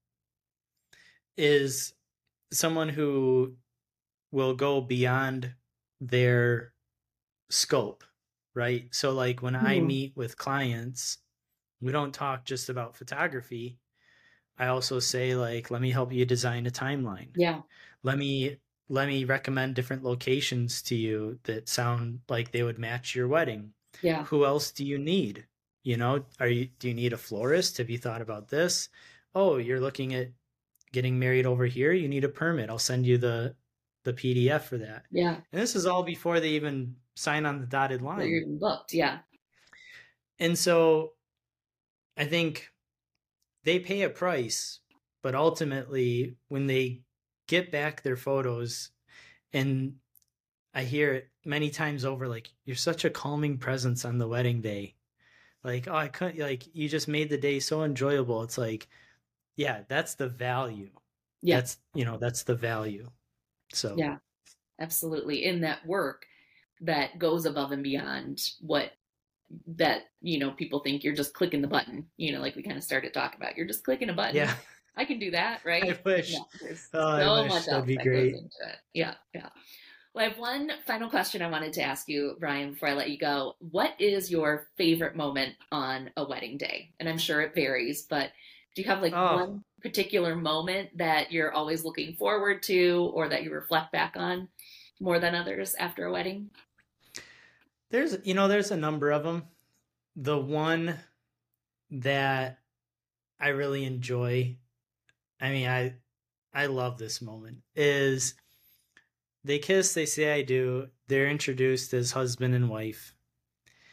[SPEAKER 2] is someone who will go beyond their scope, right? So like when I meet with clients, we don't talk just about photography. I also say like, let me help you design a timeline.
[SPEAKER 1] Yeah.
[SPEAKER 2] Let me recommend different locations to you that sound like they would match your wedding.
[SPEAKER 1] Yeah.
[SPEAKER 2] Who else do you need? You know, do you need a florist? Have you thought about this? Oh, you're looking at getting married over here. You need a permit. I'll send you the PDF for that.
[SPEAKER 1] Yeah.
[SPEAKER 2] And this is all before they even sign on the dotted line.
[SPEAKER 1] You're even booked. Yeah.
[SPEAKER 2] And so I think they pay a price, but ultimately when they get back their photos, and I hear it many times over, like, you're such a calming presence on the wedding day. Like, oh, I couldn't, like, you just made the day so enjoyable. It's like, yeah, that's the value.
[SPEAKER 1] Yeah.
[SPEAKER 2] That's the value. So,
[SPEAKER 1] yeah, absolutely. In that work that goes above and beyond what that, people think you're just clicking the button, like we kind of started talking about. You're just clicking a button.
[SPEAKER 2] Yeah.
[SPEAKER 1] I can do that, right?
[SPEAKER 2] I wish.
[SPEAKER 1] Yeah, there's
[SPEAKER 2] I wish.
[SPEAKER 1] much
[SPEAKER 2] That'd
[SPEAKER 1] else
[SPEAKER 2] be
[SPEAKER 1] that
[SPEAKER 2] great.
[SPEAKER 1] goes into it. Yeah. Yeah. Well, I have one final question I wanted to ask you, Brian, before I let you go. What is your favorite moment on a wedding day? And I'm sure it varies, but do you have like one particular moment that you're always looking forward to, or that you reflect back on more than others after a wedding?
[SPEAKER 2] There's a number of them. The one that I really enjoy, I mean, I love this moment, is they kiss, they say I do, they're introduced as husband and wife.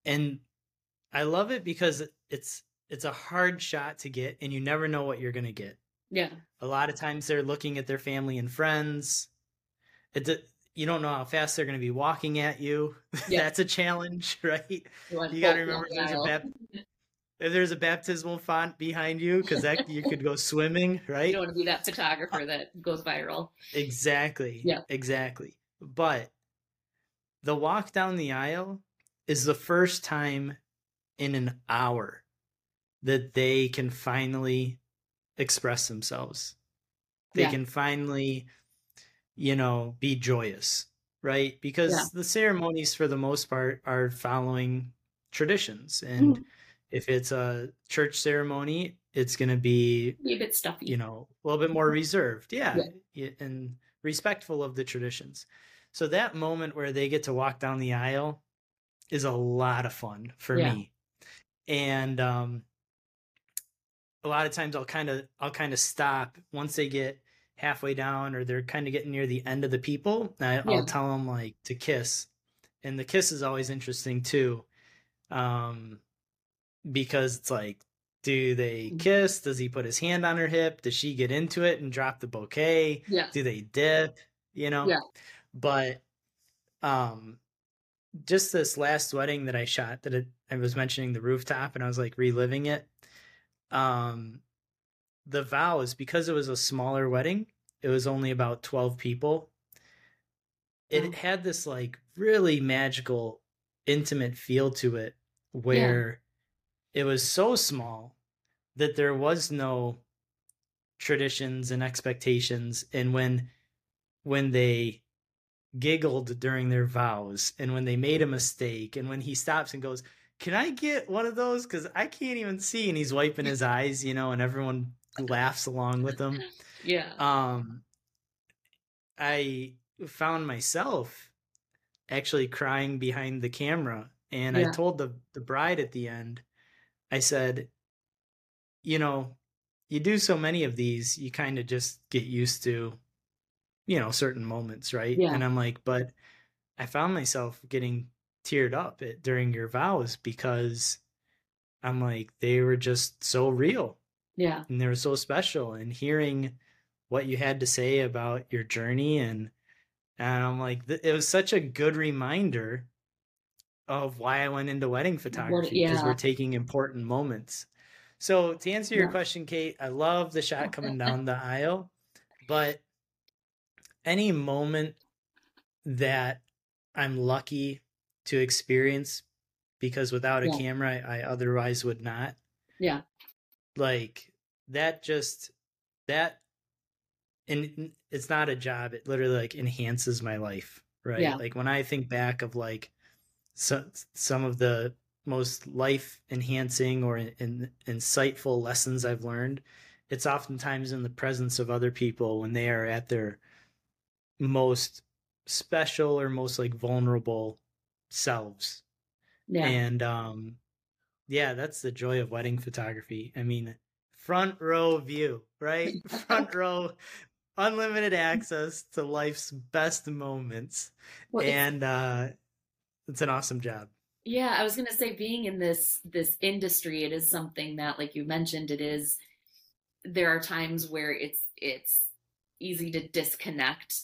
[SPEAKER 2] And I love it because it's a hard shot to get, and you never know what you're going to get.
[SPEAKER 1] Yeah.
[SPEAKER 2] A lot of times they're looking at their family and friends. You don't know how fast they're going to be walking at you.
[SPEAKER 1] Yeah.
[SPEAKER 2] That's a challenge, right?
[SPEAKER 1] You
[SPEAKER 2] You got to remember if there's a baptismal font behind you, because that you could go swimming, right?
[SPEAKER 1] You don't want to be that photographer that goes viral.
[SPEAKER 2] Exactly.
[SPEAKER 1] Yeah.
[SPEAKER 2] Exactly. But the walk down the aisle is the first time in an hour that they can finally express themselves. They can finally, be joyous, right? Because the ceremonies, for the most part, are following traditions. And if it's a church ceremony, it's going to be
[SPEAKER 1] a bit stuffy,
[SPEAKER 2] a little bit more reserved. Yeah. And respectful of the traditions. So that moment where they get to walk down the aisle is a lot of fun for me. And a lot of times I'll kind of stop once they get halfway down, or they're kind of getting near the end of the people. I'll tell them like to kiss. And the kiss is always interesting too. Because it's like, do they kiss? Does he put his hand on her hip? Does she get into it and drop the bouquet?
[SPEAKER 1] Yeah.
[SPEAKER 2] Do they dip? Yeah. But just this last wedding that I shot, I was mentioning the rooftop, and I was like reliving it. The vows, because it was a smaller wedding, it was only about 12 people. It had this like really magical, intimate feel to it, where it was so small that there was no traditions and expectations. And when they giggled during their vows, and when they made a mistake, and when he stops and goes, "Can I get one of those? Because I can't even see," and he's wiping his eyes, and everyone laughs along with him.
[SPEAKER 1] Yeah.
[SPEAKER 2] I found myself actually crying behind the camera, and I told the bride at the end, I said, you do so many of these, you kind of just get used to, certain moments, right?
[SPEAKER 1] Yeah.
[SPEAKER 2] And I'm like, but I found myself getting teared up during your vows, because I'm like, they were just so real.
[SPEAKER 1] Yeah.
[SPEAKER 2] And they were so special, and hearing what you had to say about your journey. And I'm like, it was such a good reminder of why I went into wedding photography, because we're taking important moments. So to answer your question, Kate, I love the shot coming down the aisle, but any moment that I'm lucky to experience, because without a camera, I otherwise would not.
[SPEAKER 1] Yeah.
[SPEAKER 2] Like that and it's not a job. It literally like enhances my life, right?
[SPEAKER 1] Yeah.
[SPEAKER 2] Like when I think back of like some of the most life enhancing or insightful lessons I've learned, it's oftentimes in the presence of other people when they are at their most special or most like vulnerable selves.
[SPEAKER 1] Yeah.
[SPEAKER 2] And that's the joy of wedding photography. I mean, front row view, right? Front row, unlimited access to life's best moments. And it's an awesome job.
[SPEAKER 1] Yeah, I was going to say, being in this industry, it is something that, like you mentioned, there are times where it's easy to disconnect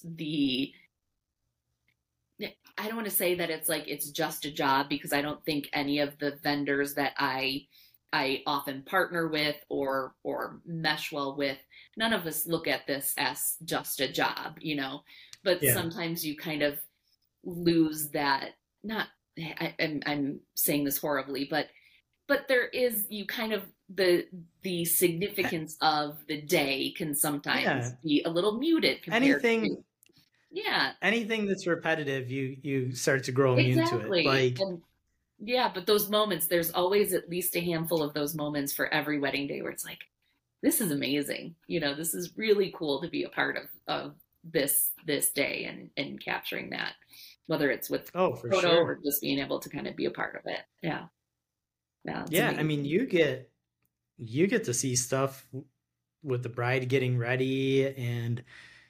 [SPEAKER 1] I don't want to say that it's like it's just a job, because I don't think any of the vendors that I often partner with or mesh well with, none of us look at this as just a job, but sometimes you kind of lose that, I'm saying this horribly, but there is, you kind of, the significance of the day can sometimes be a little muted compared to
[SPEAKER 2] anything that's repetitive. You start to grow immune to it. Like,
[SPEAKER 1] but those moments, there's always at least a handful of those moments for every wedding day where it's like, this is amazing. This is really cool to be a part of this day and capturing that, whether it's with photo or just being able to kind of be a part of it. Yeah.
[SPEAKER 2] I mean, you get to see stuff with the bride getting ready, and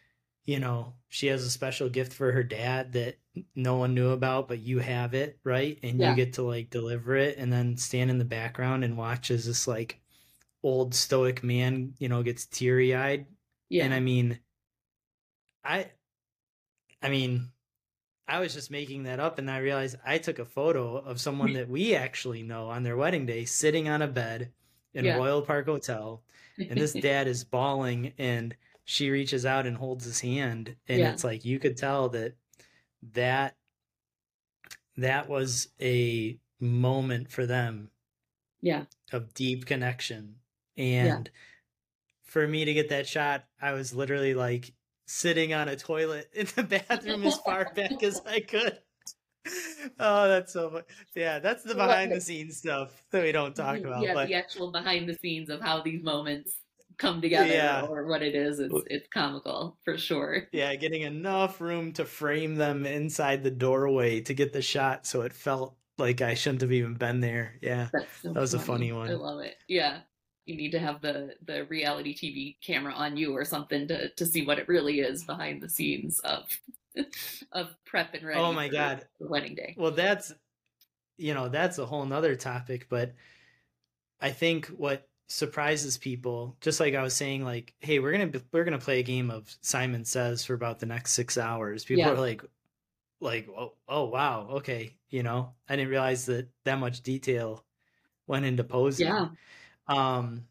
[SPEAKER 2] she has a special gift for her dad that no one knew about, but you have it, right? And you
[SPEAKER 1] Yeah.
[SPEAKER 2] get to like deliver it and then stand in the background and watch as this like old stoic man, gets teary eyed. And
[SPEAKER 1] Yeah.
[SPEAKER 2] I, I mean, I was just making that up and I realized I took a photo of someone that we actually know on their wedding day sitting on a bed in
[SPEAKER 1] Yeah.
[SPEAKER 2] Royal Park Hotel. And this dad is bawling and she reaches out and holds his hand. And
[SPEAKER 1] Yeah.
[SPEAKER 2] it's like you could tell that that was a moment for them
[SPEAKER 1] Yeah.
[SPEAKER 2] of deep connection.
[SPEAKER 1] Yeah.
[SPEAKER 2] And for me to get that shot, I was literally like sitting on a toilet in the bathroom as far back as I could. Oh, that's so fun. Yeah, that's the
[SPEAKER 1] I love
[SPEAKER 2] behind the
[SPEAKER 1] it.
[SPEAKER 2] scenes stuff that we don't talk about.
[SPEAKER 1] Yeah,
[SPEAKER 2] But
[SPEAKER 1] the actual behind the scenes of how these moments come together
[SPEAKER 2] yeah,
[SPEAKER 1] or what it is, it's comical for sure.
[SPEAKER 2] yeah, getting enough room to frame them inside the doorway to get the shot so it felt like I shouldn't have even been there. Yeah,
[SPEAKER 1] That's so
[SPEAKER 2] that was a
[SPEAKER 1] funny.
[SPEAKER 2] funny
[SPEAKER 1] I
[SPEAKER 2] one.
[SPEAKER 1] love it. Yeah. You need to have the reality TV camera on you or something to see what it really is behind the scenes of of prep and
[SPEAKER 2] Oh
[SPEAKER 1] ready
[SPEAKER 2] my
[SPEAKER 1] for
[SPEAKER 2] God.
[SPEAKER 1] the wedding day.
[SPEAKER 2] Well, that's a whole nother topic, but I think what surprises people, just like I was saying, like, hey, we're gonna play a game of Simon Says for about the next 6 hours. People
[SPEAKER 1] Yeah.
[SPEAKER 2] are like, oh wow, okay, I didn't realize that much detail went into posing.
[SPEAKER 1] Yeah.
[SPEAKER 2] Um,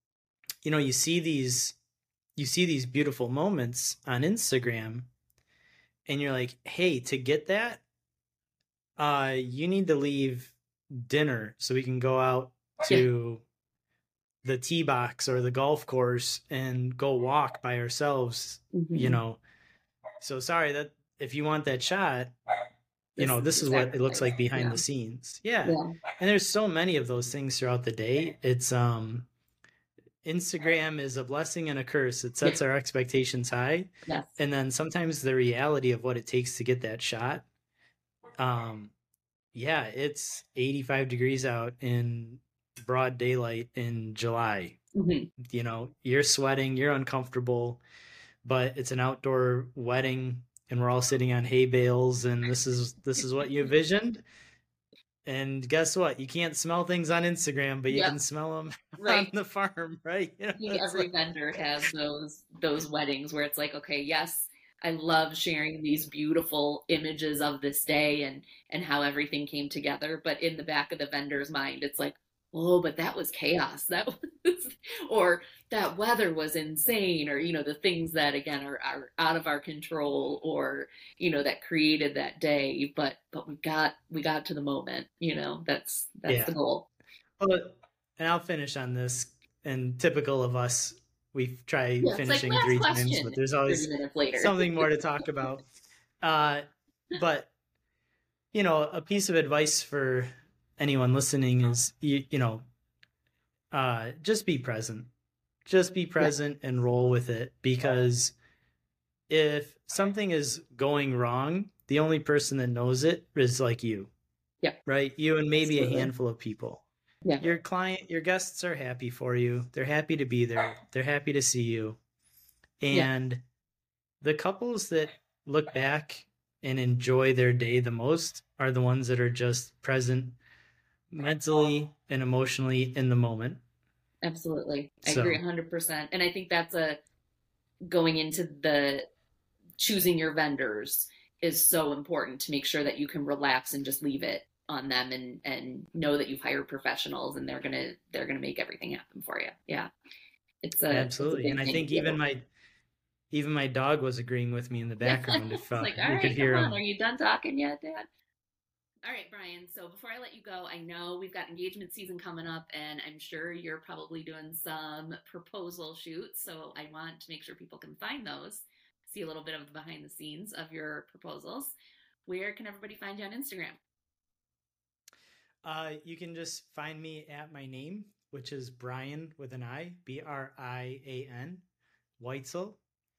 [SPEAKER 2] you see these beautiful moments on Instagram, and you're like, hey, to get that, you need to leave dinner so we can go out
[SPEAKER 1] Yeah.
[SPEAKER 2] to the tee box or the golf course and go walk by ourselves, you
[SPEAKER 1] Hmm.
[SPEAKER 2] know. So sorry that if you want that shot,
[SPEAKER 1] This is
[SPEAKER 2] this
[SPEAKER 1] the
[SPEAKER 2] is what it looks
[SPEAKER 1] sacrifice.
[SPEAKER 2] like behind
[SPEAKER 1] Yeah.
[SPEAKER 2] the scenes. Yeah.
[SPEAKER 1] Yeah.
[SPEAKER 2] And there's so many of those things throughout the day. It's Instagram is a blessing and a curse. It
[SPEAKER 1] Yeah.
[SPEAKER 2] sets our expectations high.
[SPEAKER 1] Yes.
[SPEAKER 2] And then sometimes the reality of what it takes to get that shot. Yeah, it's 85 degrees out in broad daylight in July.
[SPEAKER 1] Hmm.
[SPEAKER 2] You're sweating, you're uncomfortable, but it's an outdoor wedding and we're all sitting on hay bales and this is what you envisioned. And guess what? You can't smell things on Instagram, but you
[SPEAKER 1] Yep.
[SPEAKER 2] can smell them on
[SPEAKER 1] Right.
[SPEAKER 2] the farm, right?
[SPEAKER 1] I think
[SPEAKER 2] It's
[SPEAKER 1] every
[SPEAKER 2] like,
[SPEAKER 1] vendor has those weddings where it's like, okay, yes, I love sharing these beautiful images of this day and how everything came together, but in the back of the vendor's mind, it's like, oh, but that was chaos. That was, or that weather was insane, or the things that again are out of our control, or that created that day. But we got to the moment. That's
[SPEAKER 2] yeah.
[SPEAKER 1] the goal.
[SPEAKER 2] Well, and I'll finish on this. And typical of us, we try
[SPEAKER 1] Yeah, it's like
[SPEAKER 2] finishing
[SPEAKER 1] last
[SPEAKER 2] 3 times,
[SPEAKER 1] question.
[SPEAKER 2] but there's
[SPEAKER 1] 30
[SPEAKER 2] always
[SPEAKER 1] minutes later.
[SPEAKER 2] something more to talk about. Uh, but a piece of advice for anyone listening is just be present. Just be
[SPEAKER 1] Yeah.
[SPEAKER 2] present and roll with it, because if something is going wrong, the only person that knows it is like you,
[SPEAKER 1] Yeah.
[SPEAKER 2] right? You and maybe a
[SPEAKER 1] Absolutely.
[SPEAKER 2] handful of people.
[SPEAKER 1] Yeah.
[SPEAKER 2] Your guests are happy for you. They're happy to be there. They're happy to see you.
[SPEAKER 1] Yeah.
[SPEAKER 2] And the couples that look back and enjoy their day the most are the ones that are just present mentally and emotionally in the moment.
[SPEAKER 1] Absolutely. I agree
[SPEAKER 2] So,
[SPEAKER 1] 100%. And I think that's going into the choosing your vendors is so important to make sure that you can relax and just leave it on them and know that you've hired professionals and they're gonna make everything happen for you. Yeah. It's a
[SPEAKER 2] absolutely. And
[SPEAKER 1] big
[SPEAKER 2] I
[SPEAKER 1] thing to
[SPEAKER 2] think
[SPEAKER 1] be able.
[SPEAKER 2] even my dog was agreeing with me in the
[SPEAKER 1] Yeah.
[SPEAKER 2] background if
[SPEAKER 1] It's like, all
[SPEAKER 2] you could
[SPEAKER 1] right, come
[SPEAKER 2] hear
[SPEAKER 1] on, are
[SPEAKER 2] him.
[SPEAKER 1] you done talking yet, Dad? All right, Brian. So before I let you go, I know we've got engagement season coming up, and I'm sure you're probably doing some proposal shoots. So I want to make sure people can find those, see a little bit of the behind the scenes of your proposals. Where can everybody find you on Instagram?
[SPEAKER 2] You can just find me at my name, which is Brian with an I, Brian Weitzel,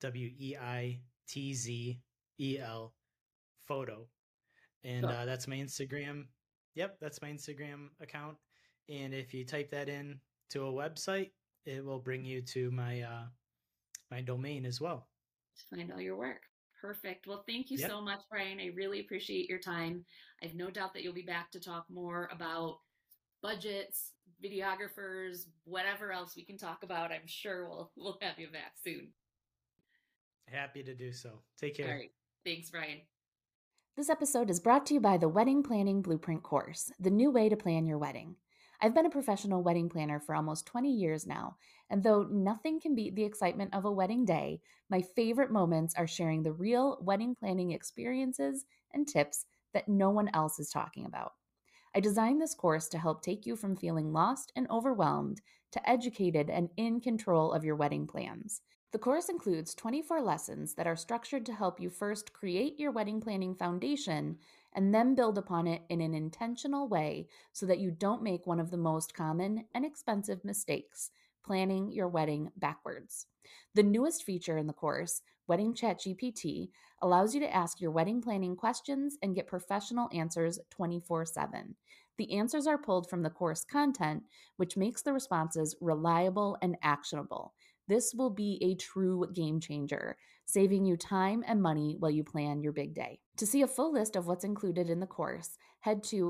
[SPEAKER 2] Weitzel photo. And
[SPEAKER 1] Cool.
[SPEAKER 2] that's my Instagram. Yep, that's my Instagram account. And if you type that in to a website, it will bring you to my domain as well.
[SPEAKER 1] to find all your work. Perfect. Well, thank you
[SPEAKER 2] Yep.
[SPEAKER 1] so much, Brian. I really appreciate your time. I have no doubt that you'll be back to talk more about budgets, videographers, whatever else we can talk about. I'm sure we'll have you back soon.
[SPEAKER 2] Happy to do so. Take
[SPEAKER 1] All
[SPEAKER 2] care.
[SPEAKER 1] right. Thanks, Brian.
[SPEAKER 3] This episode is brought to you by the Wedding Planning Blueprint course, the new way to plan your wedding. I've been a professional wedding planner for almost 20 years now, and though nothing can beat the excitement of a wedding day, my favorite moments are sharing the real wedding planning experiences and tips that no one else is talking about. I designed this course to help take you from feeling lost and overwhelmed to educated and in control of your wedding plans. The course includes 24 lessons that are structured to help you first create your wedding planning foundation and then build upon it in an intentional way so that you don't make one of the most common and expensive mistakes, planning your wedding backwards. The newest feature in the course, Wedding Chat GPT, allows you to ask your wedding planning questions and get professional answers 24/7. The answers are pulled from the course content, which makes the responses reliable and actionable. This will be a true game changer, saving you time and money while you plan your big day. To see a full list of what's included in the course, head to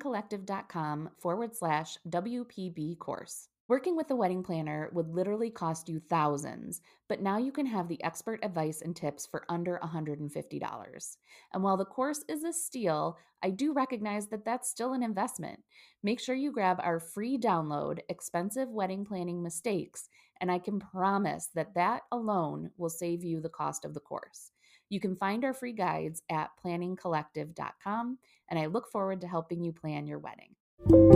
[SPEAKER 3] planningcollective.com/WPB course. Working with a wedding planner would literally cost you thousands, but now you can have the expert advice and tips for under $150. And while the course is a steal, I do recognize that that's still an investment. Make sure you grab our free download, Expensive Wedding Planning Mistakes, and I can promise that that alone will save you the cost of the course. You can find our free guides at planningcollective.com, and I look forward to helping you plan your wedding.